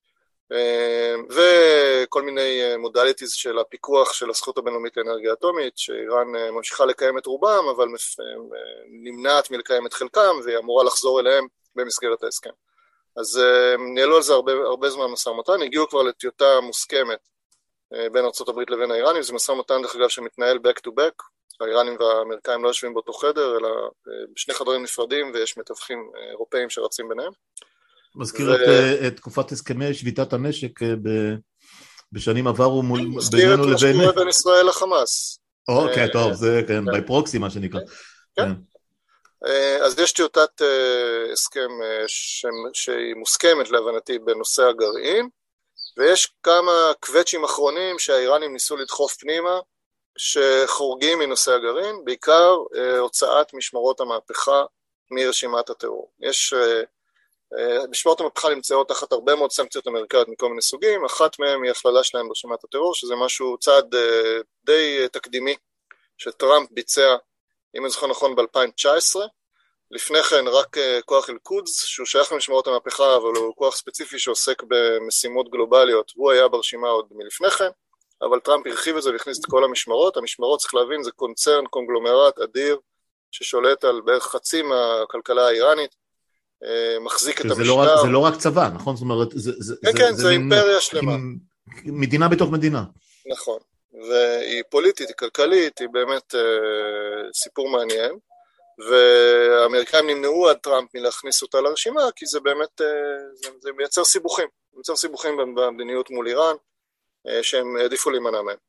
וכל מיני מודליטיז של הפיקוח של הזכות הבינלאומית לאנרגיה אטומית, שאיראן ממשיכה לקיים את רובם, אבל נמנעת מלקיים את חלקם, והיא אמורה לחזור אליהם במסגרת ההסכם. אז ניהלו על זה הרבה זמן משא ומתן, הגיעו כבר לטיוטה מוסכמת בין ארצות הברית לבין האיראנים, זה משא ומתן דרך אגב שמתנהל back to back, האיראנים והאמריקאים לא יושבים באותו חדר, אלא בשני חדרים נפרדים, ויש מתווכים אירופאים שרצים ביניהם. מזכיר את תקופת הסכמי שביתת הנשק בשנים עברו מול בינינו לבין... מזכיר את מה שקורה בין ישראל לחמאס. אוקיי, טוב, זה כן, בפרוקסי מה שנקרא. כן. אז יש טיוטת הסכם שהיא מוסכמת להבנתי בנושא הגרעין, ויש כמה קווצ'ים אחרונים שהאיראנים ניסו לדחוף פנימה, שחורגים מנושא הגרעין, בעיקר הוצאת משמרות המהפכה מרשימת הטרור. משמרות המהפכה נמצאות תחת הרבה מאוד סנקציות אמריקאיות מכל מיני סוגים, אחת מהם היא הכללה שלהם ברשימת הטרור, שזה משהו צעד די תקדימי, שטראמפ ביצע, אם אני זוכר נכון, ב-2019, לפני כן רק כוח אל-קודס, שהוא שייך למשמרות המהפכה, אבל הוא כוח ספציפי שעוסק במשימות גלובליות, הוא היה ברשימה עוד מלפני כן, אבל טראמפ הרחיב את זה והכניס את כל המשמרות, המשמרות צריך להבין, זה קונצרן, קונגלומרט אדיר, ששולט על בערך חצי מהכלכלה האיראנית, מחזיק את המשטר. זה לא רק צבא, נכון? זאת אומרת, כן, זה אימפריה שלמה. מדינה בתוך מדינה. נכון, והיא פוליטית, היא כלכלית, היא באמת סיפור מעניין, והאמריקאים נמנעו עד טראמפ מלהכניס אותה לרשימה, כי זה באמת, זה מייצר סיבוכים במדיניות מול איראן, שהם העדיפו להימנע מהם.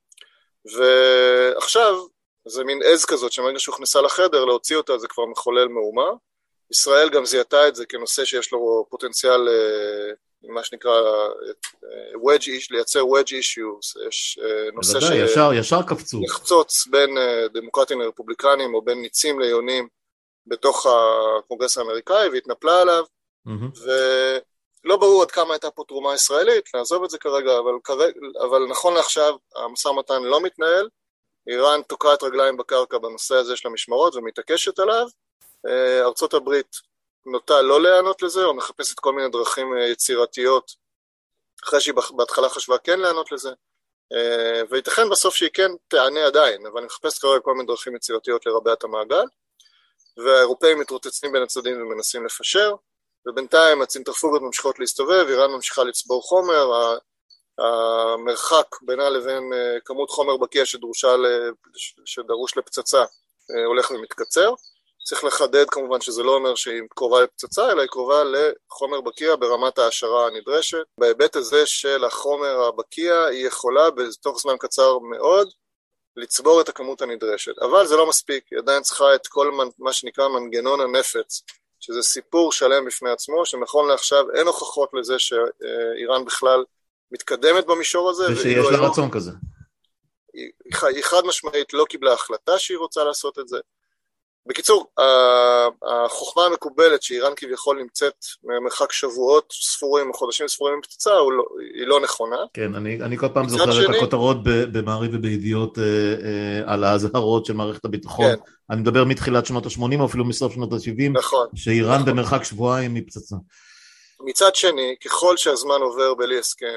ועכשיו, זה מין עז כזאת, שמרגע שהוכנסה לחדר, להוציא אותה זה כבר מחולל מהומה. ישראל גם זיהתה את זה כנושא שיש לו פוטנציאל, מה שנקרא, לייצר wedge issues, יש נושא ישר קפצו. נחצוץ בין דמוקרטים לרפובליקנים, או בין ניצים ליונים, בתוך הקונגרס האמריקאי, והתנפלה עליו, ולא ברור עד כמה הייתה פה תרומה ישראלית, נעזוב את זה כרגע, אבל נכון לעכשיו, המשא ומתן לא מתנהל, איראן תוקעת רגליים בקרקע בנושא הזה של המשמרות, ומתעקשת עליו, ארצות הברית נוטה לא להיענות לזה, או מחפשת כל מיני דרכים יצירתיות, אחרי שהיא בהתחלה חשבה כן להיענות לזה, וייתכן בסוף שהיא כן תענה עדיין, אבל אני מחפשת כרגע כל מיני דרכים יצירתיות לרבע את המעגל, והאירופאים מתרוצצים בין הצדדים ומנסים לפשר, ובינתיים הצנטריפוגות ממשיכות להסתובב, איראן ממשיכה לצבור חומר, המרחק בינה לבין כמות חומר בקיע שדרוש לפצצה הולך ומתקצר. צריך לחדד כמובן שזה לא אומר שהיא קרובה לפצצה, אלא היא קרובה לחומר בקיע ברמת ההשערה הנדרשת. בהיבט הזה של החומר הבקיע היא יכולה בתוך זמן קצר מאוד לצבור את הכמות הנדרשת. אבל זה לא מספיק, היא עדיין צריכה את כל מה שנקרא מנגנון הנפץ, שזה סיפור שלם בפני עצמו, שנכון לעכשיו אין הוכחות לזה שאיראן בכלל מתקדמת במישור הזה. ושיש לה רצון כזה. היא חד משמעית לא קיבלה החלטה שהיא רוצה לעשות את זה. בקיצור, החוכמה המקובלת שאיראן כביכול נמצאת ממרחק שבועות ספורים או חודשים ספורים מפצצה, היא לא נכונה. כן, אני כל פעם זוכר את הכותרות במעריב ובידיעות על ההזהרות של מערכת הביטחון. כן. אני מדבר מתחילת שנות ה-80 או אפילו מסוף שנות ה-70, נכון, שאיראן נכון. במרחק שבועיים מפצצה. מצד שני, ככל שהזמן עובר בלי הסכם,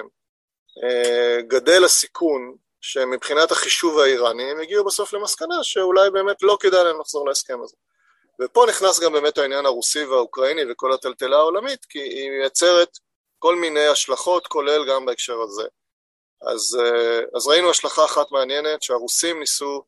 גדל הסיכון שמבחינת החישוב האיראני הם הגיעו בסוף למסקנה שאולי באמת לא כדאי להם לחזור להסכם הזה. ופה נכנס גם באמת העניין הרוסי והאוקראיני וכל הטלטלה העולמית, כי היא מייצרת כל מיני השלכות, כולל גם בהקשר הזה. אז ראינו השלכה אחת מעניינת שהרוסים ניסו,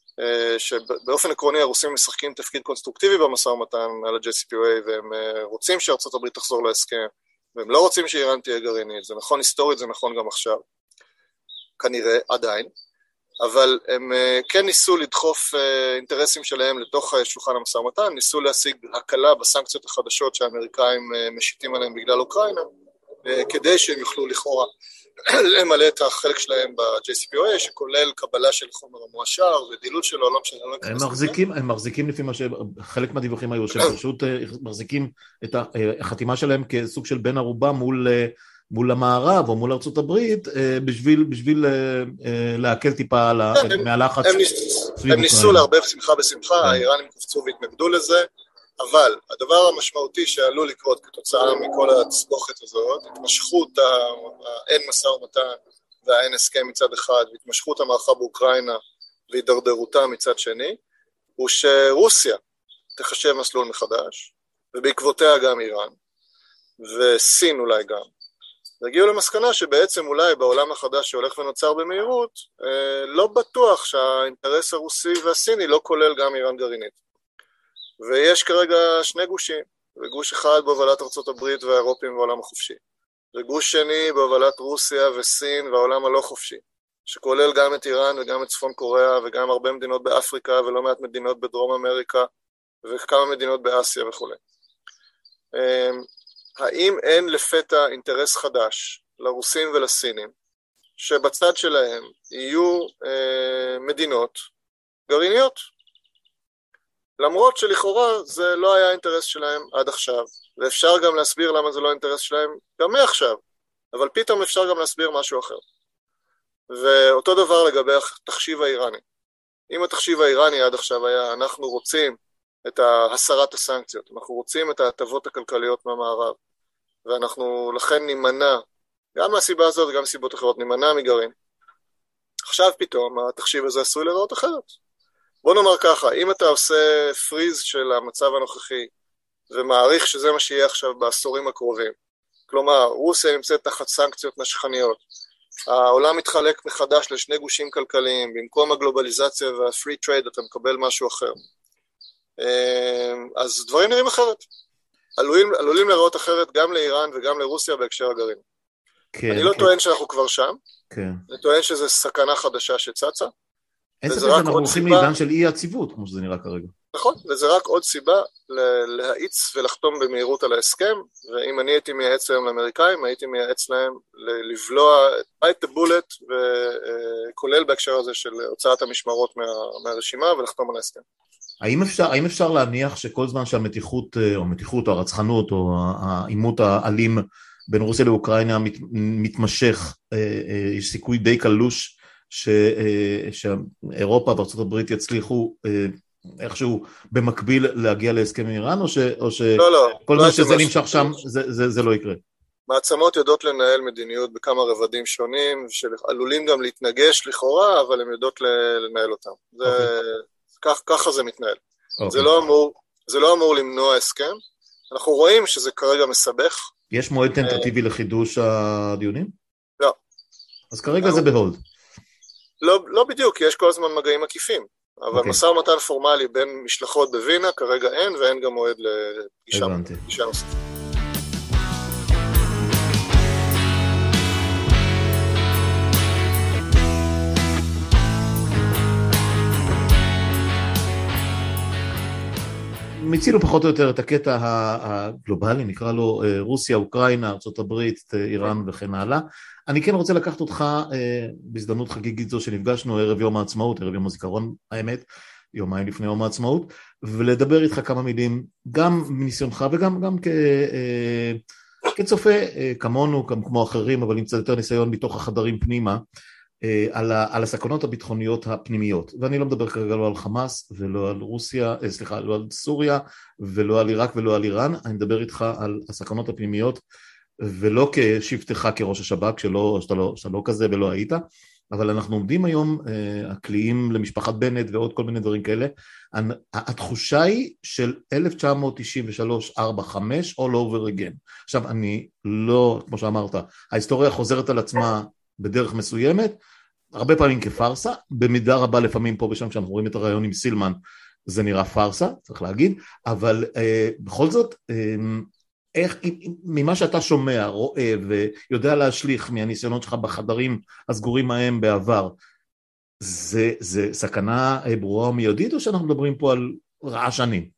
שבאופן עקרוני הרוסים משחקים תפקיד קונסטרוקטיבי במשא ומתן על ה-JCPOA, והם רוצים שארצות הברית תחזור להסכם, והם לא רוצים שאיראן תהיה גרעינית. זה נכון היסטורית, זה נכון גם עכשיו. כנראה עדיין, אבל הם כן ניסו לדחוף אינטרסים שלהם לתוך שולחן המשא ומתן, ניסו להשיג הקלה בסנקציות החדשות שהאמריקאים משיתים עליהם בגלל אוקראינה, כדי שהם יוכלו לכאורה למלא את החלק שלהם ב-JCPOA, שכולל קבלה של חומר המואשר ודילול שלו, לא משנה. הם מחזיקים לפי מה שחלק מהדיווחים היו, שהם פשוט מחזיקים את החתימה שלהם כסוג של בן ערובה מול המערב או מול ארצות הברית, בשביל להקל טיפה מהלחץ. הם ניסו להרבב שמחה בשמחה, האיראנים קפצו והתנגדו לזה, אבל הדבר המשמעותי שעלול לקרות כתוצאה מכל התסבוכת הזאת, התמשכות האין משא ומתן והאין הסכם מצד אחד, והתמשכות המערכה באוקראינה והידרדרותה מצד שני, הוא שרוסיה תחשב מסלול מחדש, ובעקבותיה גם איראן, וסין אולי גם, והגיעו למסקנה שבעצם אולי בעולם החדש שהולך ונוצר במהירות, לא בטוח שהאינטרס הרוסי והסיני לא כולל גם איראן גרעינית. ויש כרגע שני גושים, וגוש אחד בהובלת ארצות הברית והאירופים והעולם החופשי, וגוש שני בהובלת רוסיה וסין והעולם הלא חופשי, שכולל גם את איראן וגם את צפון קוריאה וגם הרבה מדינות באפריקה ולא מעט מדינות בדרום אמריקה וכמה מדינות באסיה וכו'. האם אין לפתע אינטרס חדש לרוסים ולסינים, שבצד שלהם יהיו מדינות גרעיניות? למרות שלכאורה זה לא היה אינטרס שלהם עד עכשיו, ואפשר גם להסביר למה זה לא אינטרס שלהם גם מעכשיו, אבל פתאום אפשר גם להסביר משהו אחר. ואותו דבר לגבי התחשיב האיראני. אם התחשיב האיראני עד עכשיו היה, אנחנו רוצים את הסרת הסנקציות, אנחנו רוצים את ההטבות הכלכליות מהמערב, ואנחנו לכן נימנע, גם מהסיבה הזאת וגם סיבות אחרות, נימנע מגרעין. עכשיו פתאום התחשיב הזה עשוי לראות אחרת. בוא נאמר ככה, אם אתה עושה פריז של המצב הנוכחי, ומעריך שזה מה שיהיה עכשיו בעשורים הקרובים, כלומר, רוסיה נמצאת תחת סנקציות נשכניות, העולם מתחלק מחדש לשני גושים כלכליים, במקום הגלובליזציה והפרי טרייד אתה מקבל משהו אחר. אז דברים נראים אחרת. עלולים לראות אחרת גם לאיראן וגם לרוסיה בהקשר הגרעיני. כן, אני לא כן, טוען שאנחנו כבר שם, כן. אני טוען שזו סכנה חדשה שצצה. אין ספק שאנחנו הולכים לעידן של אי יציבות, כמו שזה נראה כרגע. נכון, וזה רק עוד סיבה להאיץ ולחתום במהירות על ההסכם, ואם אני הייתי מייעץ להם לאמריקאים, הייתי מייעץ להם לבלוע את הבולט, וכולל בהקשר הזה של הוצאת המשמרות מהרשימה ולחתום על ההסכם. האם אפשר להניח שכל זמן שהמתיחות או הרצחנות או העימות האלים בין רוסיה לאוקראינה מתמשך, יש סיכוי די קלוש שאירופה וארצות הברית יצליחו איכשהו במקביל להגיע להסכם עם איראן, או שכל זמן שזה נמשך שם זה לא יקרה? מעצמות יודעות לנהל מדיניות בכמה רבדים שונים, שעלולים גם להתנגש לכאורה, אבל הן יודעות לנהל אותם. ככה זה מתנהל. זה לא אמור למנוע הסכם. אנחנו רואים שזה כרגע מסבך. יש מועד טנטטיבי לחידוש הדיונים? לא. אז כרגע זה בהולד. לא בדיוק, יש כל הזמן מגעים עקיפים. אבל משא ומתן פורמלי בין משלחות בווינה כרגע אין, ואין גם מועד לפגישה נוספת. מיצינו פחות או יותר את הקטע הגלובלי, נקרא לו רוסיה, אוקראינה, ארצות הברית, איראן וכן הלאה. אני כן רוצה לקחת אותך בהזדמנות חגיגית זו שנפגשנו ערב יום העצמאות, ערב יום הזיכרון האמת, יומיים לפני יום העצמאות, ולדבר איתך כמה מילים, גם מניסיונך וגם כצופה כמונו, כמו אחרים, אבל עם קצת יותר ניסיון מתוך החדרים פנימה, על הסכנות הביטחוניות הפנימיות, ואני לא מדבר כרגע לא על חמאס ולא על רוסיה, סליחה, לא על סוריה ולא על עיראק ולא על איראן, אני מדבר איתך על הסכנות הפנימיות, ולא כשבטך כראש השב"כ, שאתה לא כזה ולא היית, אבל אנחנו עומדים היום הקליעים למשפחת בנט ועוד כל מיני דברים כאלה, התחושה היא של 1993-4-5 all over again. עכשיו אני לא, כמו שאמרת, ההיסטוריה חוזרת על עצמה בדרך מסוימת, הרבה פעמים כפרסה, במידה רבה לפעמים פה ושם כשאנחנו רואים את הרעיון עם סילמן, זה נראה פרסה, צריך להגיד, אבל בכל זאת, איך, ממה שאתה שומע, רואה ויודע להשליך מהניסיונות שלך בחדרים הסגורים ההם בעבר, זה סכנה ברורה ומיידית, או שאנחנו מדברים פה על רעשנים?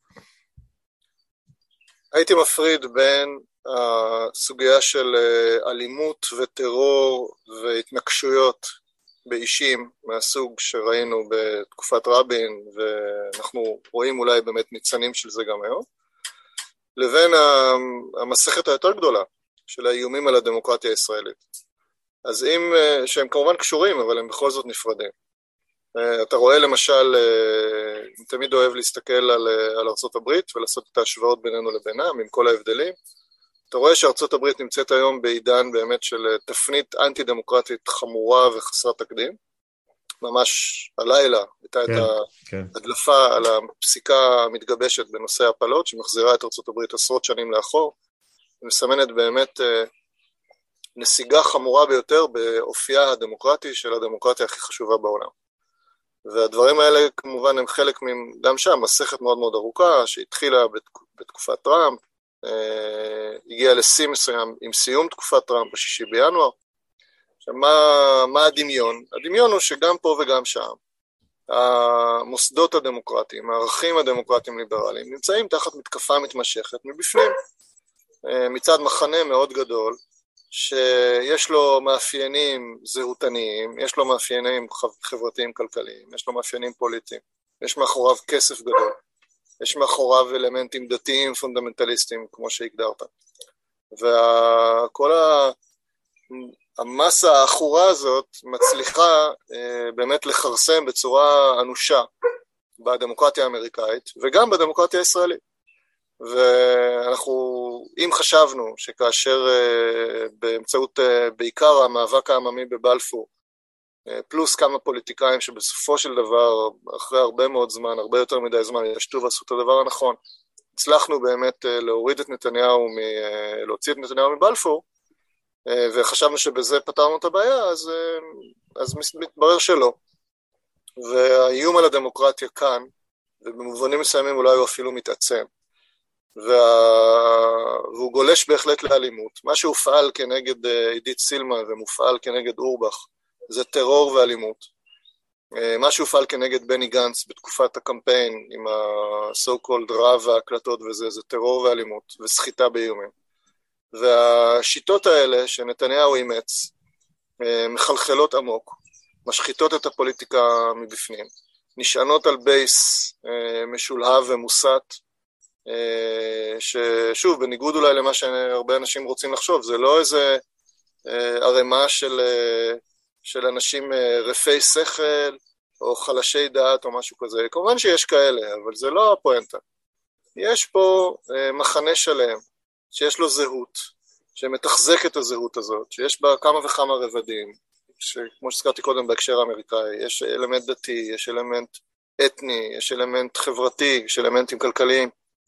הייתי מפריד בין הסוגיה של אלימות וטרור והתנקשויות באישים מהסוג שראינו בתקופת רבין, ואנחנו רואים אולי באמת ניצנים של זה גם היום, לבין המסכת היותר גדולה של האיומים על הדמוקרטיה הישראלית. אז שהם כמובן קשורים, אבל הם בכל זאת נפרדים. אתה רואה למשל, אני תמיד אוהב להסתכל על ארצות הברית ולעשות את ההשוואות בינינו לבינם, עם כל ההבדלים. אתה רואה שארצות הברית נמצאת היום בעידן באמת של תפנית אנטי דמוקרטית חמורה וחסרת תקדים. ממש הלילה הייתה את ההדלפה על הפסיקה המתגבשת בנושא הפלות, שמחזירה את ארצות הברית עשרות שנים לאחור, ומסמנת באמת נסיגה חמורה ביותר באופייה הדמוקרטי של הדמוקרטיה הכי חשובה בעולם. והדברים האלה כמובן הם חלק גם שם, מסכת מאוד מאוד ארוכה, שהתחילה בתקופת טראמפ, הגיעה לשיא מסוים עם סיום תקופת טראמפ ב6 בינואר. עכשיו, מה הדמיון? הדמיון הוא שגם פה וגם שם, המוסדות הדמוקרטיים, הערכים הדמוקרטיים ליברליים, נמצאים תחת מתקפה מתמשכת מבפנים, מצד מחנה מאוד גדול, שיש לו מאפיינים זהותניים, יש לו מאפיינים חברתיים כלכליים, יש לו מאפיינים פוליטיים, יש מאחוריו כסף גדול, יש מאחוריו אלמנטים דתיים פונדמנטליסטיים, כמו שהגדרת. וכל המסה האחורה הזאת מצליחה באמת לחרסם בצורה אנושה בדמוקרטיה האמריקאית, וגם בדמוקרטיה הישראלית. ואנחנו, אם חשבנו שכאשר באמצעות בעיקר המאבק העממי בבלפור, פלוס כמה פוליטיקאים שבסופו של דבר, אחרי הרבה מאוד זמן, הרבה יותר מדי זמן, ישתו ועשו את הדבר הנכון, הצלחנו באמת להוריד את נתניהו, להוציא את נתניהו מבלפור, וחשבנו שבזה פתרנו את הבעיה, אז מתברר שלא. והאיום על הדמוקרטיה כאן, ובמובנים מסוימים אולי הוא אפילו מתעצם. והוא גולש בהחלט לאלימות. מה שהופעל כנגד עידית סילמן ומופעל כנגד אורבך זה טרור ואלימות. מה שהופעל כנגד בני גנץ בתקופת הקמפיין עם ה-so called רב והקלטות וזה, זה טרור ואלימות וסחיטה באיומים. והשיטות האלה שנתניהו אימץ מחלחלות עמוק, משחיתות את הפוליטיקה מבפנים, נשענות על בייס משולהב ומוסת, ששוב, בניגוד אולי למה שהרבה אנשים רוצים לחשוב, זה לא איזה ערימה של אנשים רפי שכל או חלשי דעת או משהו כזה. כמובן שיש כאלה, אבל זה לא הפואנטה. יש פה מחנה שלם שיש לו זהות, שמתחזק את הזהות הזאת, שיש בה כמה וכמה רבדים, שכמו שהזכרתי קודם בהקשר האמריקאי, יש אלמנט דתי, יש אלמנט אתני, יש אלמנט חברתי, יש אלמנטים כלכליים,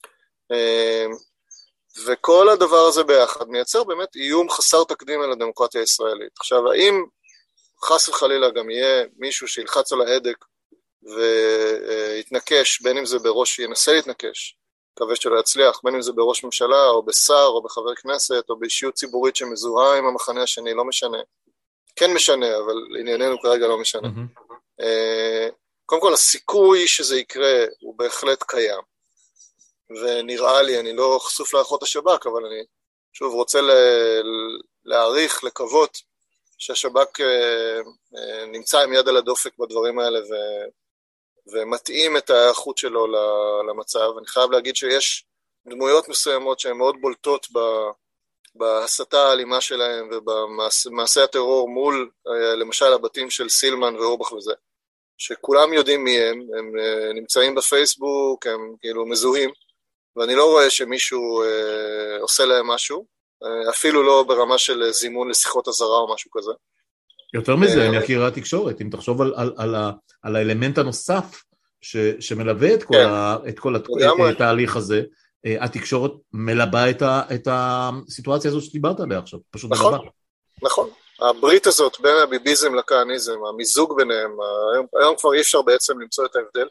וכל הדבר הזה ביחד מייצר באמת איום חסר תקדים על הדמוקרטיה הישראלית. עכשיו, האם חס וחלילה גם יהיה מישהו שילחץ על ההדק ויתנקש, בין אם זה בראש, ינסה להתנקש, מקווה שלא יצליח, בין אם זה בראש ממשלה או בשר או בחבר כנסת או באישיות ציבורית שמזוהה עם המחנה השני, לא משנה. כן משנה, אבל לענייננו כרגע לא משנה. קודם כל, הסיכוי שזה יקרה הוא בהחלט קיים. ונראה לי, אני לא חשוף להערכות השב"כ, אבל אני שוב רוצה להעריך, לקוות, שהשב"כ נמצא עם יד על הדופק בדברים האלה, ומתאים את ההיערכות שלו למצב. אני חייב להגיד שיש דמויות מסוימות שהן מאוד בולטות בהסתה האלימה שלהם, ובמעשי הטרור מול, למשל, הבתים של סילמן ואורבך וזה, שכולם יודעים מי הם נמצאים בפייסבוק, הם כאילו מזוהים, ואני לא רואה שמישהו עושה להם משהו, אפילו לא ברמה של זימון לשיחות הזרה או משהו כזה. יותר מזה, הם יכירה התקשורת, אם תחשוב על האלמנט הנוסף שמלווה את כל התהליך הזה, התקשורת מלבה את הסיטואציה הזו שדיברת עליה עכשיו, פשוט מלבה. נכון, הברית הזאת בין הביביזם לכהניזם, המיזוג ביניהם, היום כבר אי אפשר בעצם למצוא את ההבדל,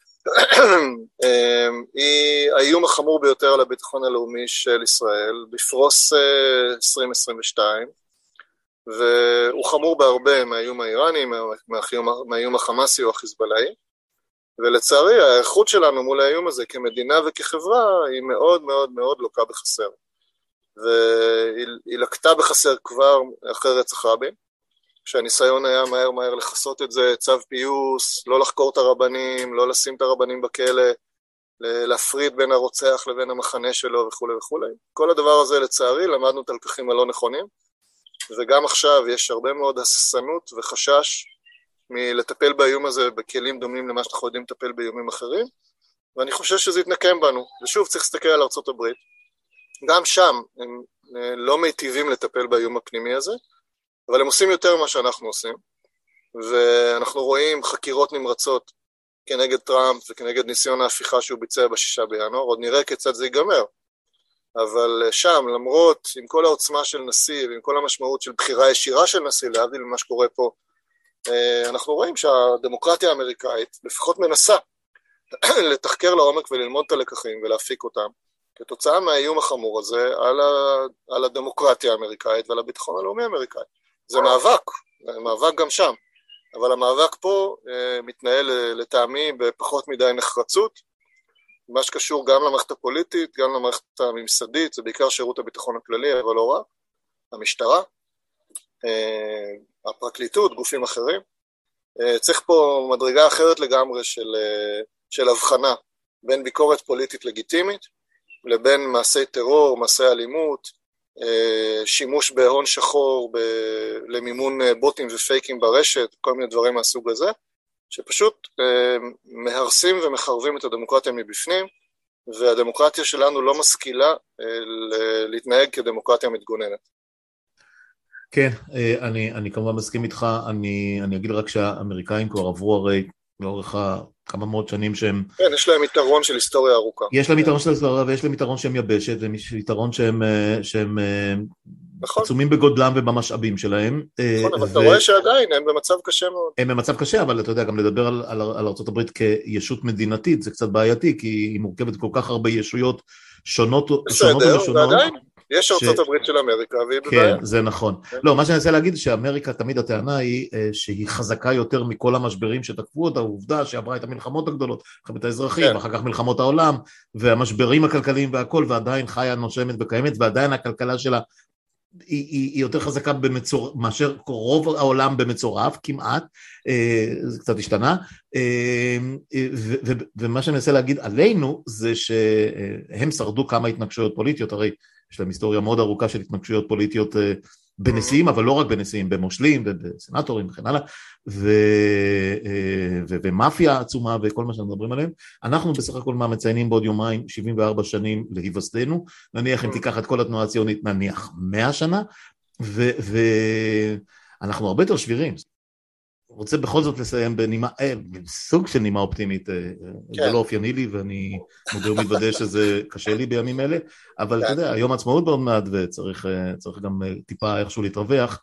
היא האיום החמור ביותר על הביטחון הלאומי של ישראל, בפרוס 2022, והוא חמור בהרבה מהאיום האיראני, מהאיום החמאסי או החיזבאללאי, ולצערי האיכות שלנו מול האיום הזה כמדינה וכחברה היא מאוד מאוד מאוד לוקה בחסר, והיא לקטה בחסר כבר אחרי רצח רבין, שהניסיון היה מהר לחסות את זה, צו פיוס, לא לחקור את הרבנים, לא לשים את הרבנים בכלא, להפריד בין הרוצח לבין המחנה שלו וכו' וכו'. כל הדבר הזה לצערי למדנו את הלקחים הלא נכונים, וגם עכשיו יש הרבה מאוד הססנות וחשש מלטפל באיום הזה בכלים דומים למה שאנחנו יודעים לטפל באיומים אחרים, ואני חושב שזה יתנקם בנו. ושוב צריך להסתכל על ארצות הברית, גם שם הם לא מיטיבים לטפל באיום הפנימי הזה, אבל הם עושים יותר ממה שאנחנו עושים, ואנחנו רואים חקירות נמרצות כנגד טראמפ וכנגד ניסיון ההפיכה שהוא ביצע ב6 בינואר, עוד נראה כיצד זה ייגמר. אבל שם, למרות עם כל העוצמה של נשיא ועם כל המשמעות של בחירה ישירה של נשיא, להבדיל ממה שקורה פה, אנחנו רואים שהדמוקרטיה האמריקאית לפחות מנסה לתחקר לעומק וללמוד את הלקחים ולהפיק אותם, כתוצאה מהאיום החמור הזה על הדמוקרטיה האמריקאית ועל הביטחון הלאומי האמריקאי. זה מאבק גם שם, אבל המאבק פה מתנהל לטעמי בפחות מדי נחרצות, מה שקשור גם למערכת הפוליטית, גם למערכת הממסדית, זה בעיקר שירות הביטחון הכללי, אבל לא רק, המשטרה, הפרקליטות, גופים אחרים. צריך פה מדרגה אחרת לגמרי של הבחנה בין ביקורת פוליטית לגיטימית, לבין מעשי טרור, מעשי אלימות, שימוש בהון שחור למימון בוטים ופייקים ברשת, כל מיני דברים מהסוג הזה, שפשוט מהרסים ומחרבים את הדמוקרטיה מבפנים, והדמוקרטיה שלנו לא משכילה להתנהג כדמוקרטיה מתגוננת. כן, אני כמובן מסכים איתך, אני אגיד רק שהאמריקאים כבר עברו הרי לאורך כמה מאות שנים שהם... כן, יש להם יתרון של היסטוריה ארוכה. יש להם יתרון של היסטוריה, ויש להם יתרון שהם יבשת, ויש יתרון שהם נכון. עצומים בגודלם ובמשאבים שלהם. נכון, אבל אתה רואה שעדיין הם במצב קשה מאוד. הם במצב קשה, אבל אתה יודע, גם לדבר על ארצות הברית כישות מדינתית, זה קצת בעייתי, כי היא מורכבת כל כך הרבה ישויות שונות ומשונות. בסדר, ועדיין, יש ארצות הברית של אמריקה, והיא בבעיה. כן, זה נכון. לא, מה שאני רוצה להגיד, שאמריקה תמיד הטענה היא שהיא חזקה יותר מכל המשברים שתקפו אותה, העובדה שעברה את המלחמות הגדולות, מלחמת האזרחים, ואחר כך מלחמות העולם, והמשברים הכלכליים והכל, ועדיין חיה, נושמת וקיימת, ועדיין הכלכלה שלה היא יותר חזקה מאשר רוב העולם במצורף, כמעט, זה קצת השתנה, ומה שאני מנסה להגיד עלינו, זה שהם שרדו כמה התנגשויות פוליטיות, הרי יש להם היסטוריה מאוד ארוכה של התנגשויות פוליטיות בנשיאים, אבל לא רק בנשיאים, במושלים ובסנטורים וכן הלאה, ומאפיה עצומה וכל מה שאנחנו מדברים עליהם. אנחנו בסך הכל מה מציינים בעוד יומיים 74 שנים להיווסדנו, נניח אם תיקח את כל התנועה הציונית, נניח 100 שנה, ואנחנו הרבה יותר שבירים. רוצה בכל זאת לסיים בנימה, סוג של נימה אופטימית, זה לא אופייני לי, ואני מודה ומתוודה שזה קשה לי בימים אלה, אבל אתה יודע, היום עצמאות בעוד מעט, וצריך גם טיפה איכשהו להתרווח.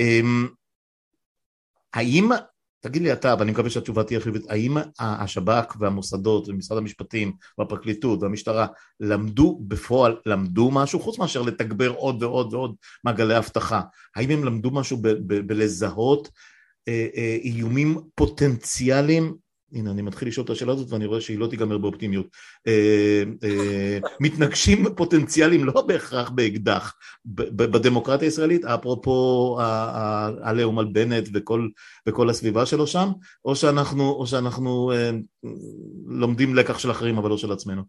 האם, תגיד לי אתה, ואני מקווה שהתשובה תהיה חיובית, האם השב"כ והמוסדות ומשרד המשפטים והפרקליטות והמשטרה למדו משהו, חוץ מאשר לתגבר עוד ועוד ועוד מעגלי הבטחה, האם הם למדו משהו בלזהות איומים פוטנציאליים, הנה אני מתחיל לשאול את השאלה הזאת ואני רואה שהיא לא תיגמר באופטימיות, מתנגשים פוטנציאליים לא בהכרח באקדח בדמוקרטיה הישראלית, אפרופו עליהום על בנט וכל הסביבה שלו שם, או שאנחנו לומדים לקח של אחרים אבל לא של עצמנו?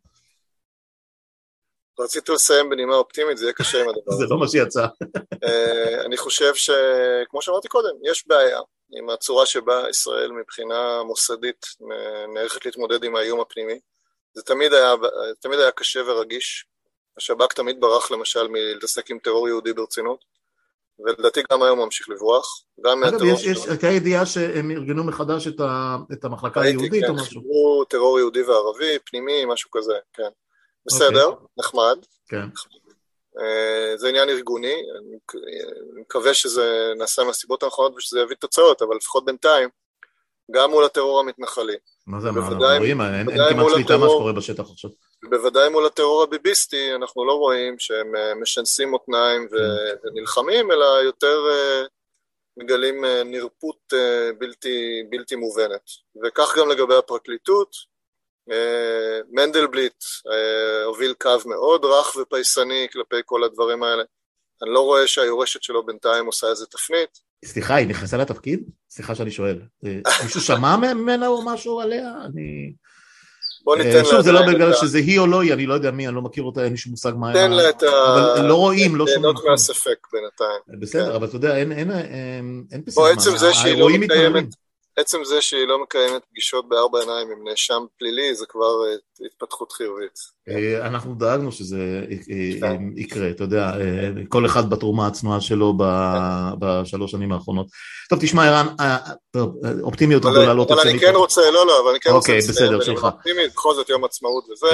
רציתי לסיים בנימה אופטימית, זה יהיה קשה עם הדבר. זה לא מה שיצא. אני חושב שכמו שאמרתי קודם, יש בעיה עם הצורה שבה ישראל מבחינה מוסדית נערכת להתמודד עם האיום הפנימי. זה תמיד היה קשה ורגיש. השב"כ תמיד ברח למשל מלהתעסק עם טרור יהודי ברצינות, ולדעתי גם היום ממשיך לברוח. אגב, יש הידיעה שהם ארגנו מחדש את המחלקה היהודית או משהו. כן, טרור יהודי וערבי, פנימי, משהו כזה, כן. בסדר, נחמד. כן. זה עניין ארגוני, אני מקווה שזה נעשה מהסיבות הנכונות ושזה יביא תוצאות, אבל לפחות בינתיים, גם מול הטרור המתנחלי. מה זה, אין כמעט שליטה מה שקורה בשטח עכשיו. בוודאי מול הטרור הביביסטי, אנחנו לא רואים שהם משנסים מותניים ונלחמים, אלא יותר מגלים נרפות בלתי מובנת. וכך גם לגבי הפרקליטות, מנדלבליט הוביל קו מאוד רך ופייסני כלפי כל הדברים האלה. אני לא רואה שהיורשת שלו בינתיים עושה איזה תפנית. סליחה, היא נכנסה לתפקיד? סליחה שאני שואל. מישהו שמע ממנה או משהו עליה? בוא ניתן לה... שוב, זה לא בגלל שזה היא או לא היא, אני לא יודע מי, אני לא מכיר אותה, אין לי שום מושג מה... תן לה את ה... אבל לא רואים, לא שומעים. ליהנות מהספק בינתיים. בסדר, אבל אתה יודע, אין בוא, עצם זה שהיא לא מקיימת... עצם זה שהיא לא מקיימת פגישות בארבע עיניים עם נאשם פלילי, זה כבר התפתחות חיובית. אנחנו דאגנו שזה יקרה, אתה יודע, כל אחד בתרומה הצנועה שלו בשלוש שנים האחרונות. טוב, תשמע, ערן, אופטימיות גדולה לא תצא. אבל אני כן רוצה, אבל אני כן רוצה... אוקיי, בסדר, שלך. אופטימית, בכל זאת יום עצמאות וזה.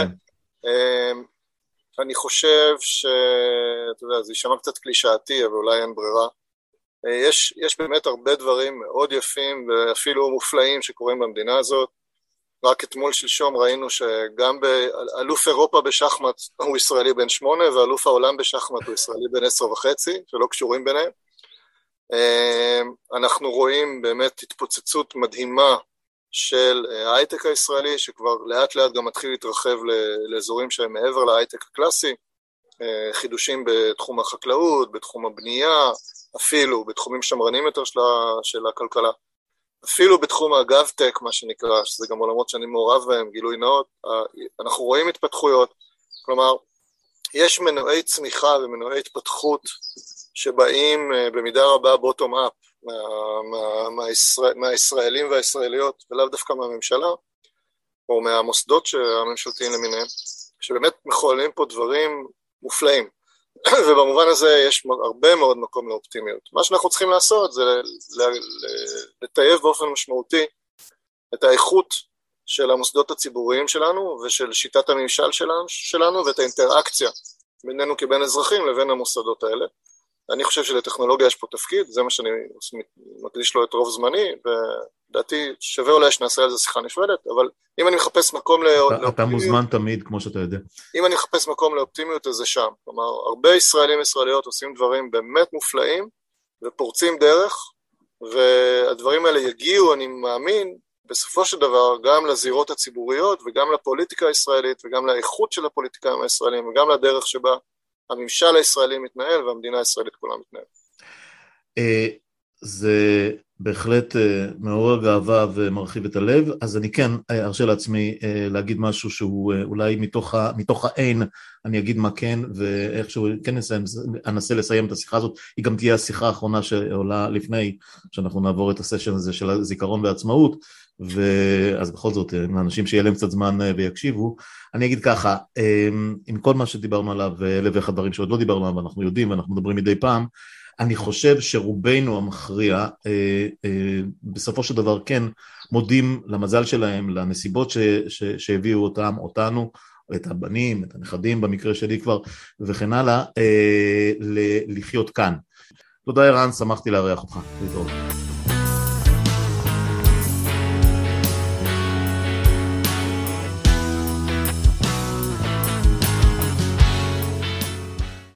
אני חושב אתה יודע, זה יישמע קצת קלישאתי, אבל אולי אין ברירה. יש באמת הרבה דברים מאוד יפים ואפילו מופלאים שקורים במדינה הזאת. רק אתמול שלשום ראינו שגם אלוף אירופה בשחמט הוא ישראלי בן 8, ואלוף העולם בשחמט הוא ישראלי בן 10.5, שלא קשורים ביניהם. אנחנו רואים באמת התפוצצות מדהימה של ההייטק הישראלי, שכבר לאט לאט גם מתחיל להתרחב לאזורים שהם מעבר להייטק הקלאסי, חידושים בתחום החקלאות, בתחום הבנייה, אפילו בתחומים שמרנים יותר של הכלכלה, אפילו בתחום הגב-טק, מה שנקרא, שזה גם עולמות שאני מעורב בהם, גילוי נאות, אנחנו רואים התפתחויות, כלומר, יש מנועי צמיחה ומנועי התפתחות שבאים במידה רבה בוטום-אפ מהישראלים והישראליות, ולאו דווקא מהממשלה, או מהמוסדות הממשלתיים למיניהם, שבאמת מחוללים פה דברים מופלאים. ובמובן הזה יש הרבה מאוד מקום לאופטימיות. מה שאנחנו צריכים לעשות זה לטייב באופן משמעותי את האיכות של המוסדות הציבוריים שלנו ושל שיטת הממשל שלנו ואת האינטראקציה בינינו כבין אזרחים לבין המוסדות האלה. אני חושב שלטכנולוגיה יש פה תפקיד, זה מה שאני מקדיש לו את רוב זמני, ודעתי שווה אולי שנעשה על זה שיחה נפרדת, אבל אם אני מחפש מקום לאופטימיות... אתה מוזמן תמיד, כמו שאתה יודע. אם אני מחפש מקום לאופטימיות, אז זה שם. כלומר, הרבה ישראלים ישראליות עושים דברים באמת מופלאים, ופורצים דרך, והדברים האלה יגיעו, אני מאמין, בסופו של דבר, גם לזירות הציבוריות, וגם לפוליטיקה הישראלית, וגם לאיכות של הפוליטיקאים הישראלים, וגם לדרך שבה הממשל הישראלי מתנהל, והמדינה הישראלית כולה מתנהל. זה בהחלט מעורר גאווה ומרחיב את הלב, אז אני כן ארשה לעצמי להגיד משהו שהוא אולי מתוך העין, אני אגיד מה כן, ואיכשהו כן אנסה לסיים את השיחה הזאת, היא גם תהיה השיחה האחרונה שעולה לפני, שאנחנו נעבור את הסשן הזה של הזיכרון והעצמאות, ואז בכל זאת, אנשים שיהיה להם קצת זמן ויקשיבו, אני אגיד ככה, עם כל מה שדיברנו עליו, אלף ואחד דברים שעוד לא דיברנו עליו, אנחנו יודעים ואנחנו מדברים מדי פעם, אני חושב שרובנו המכריע, בסופו של דבר כן, מודים למזל שלהם, לנסיבות שהביאו אותנו, את הבנים, את הנכדים במקרה שלי כבר, וכן הלאה, לחיות כאן. תודה ערן, שמחתי לארח אותך. להתראות.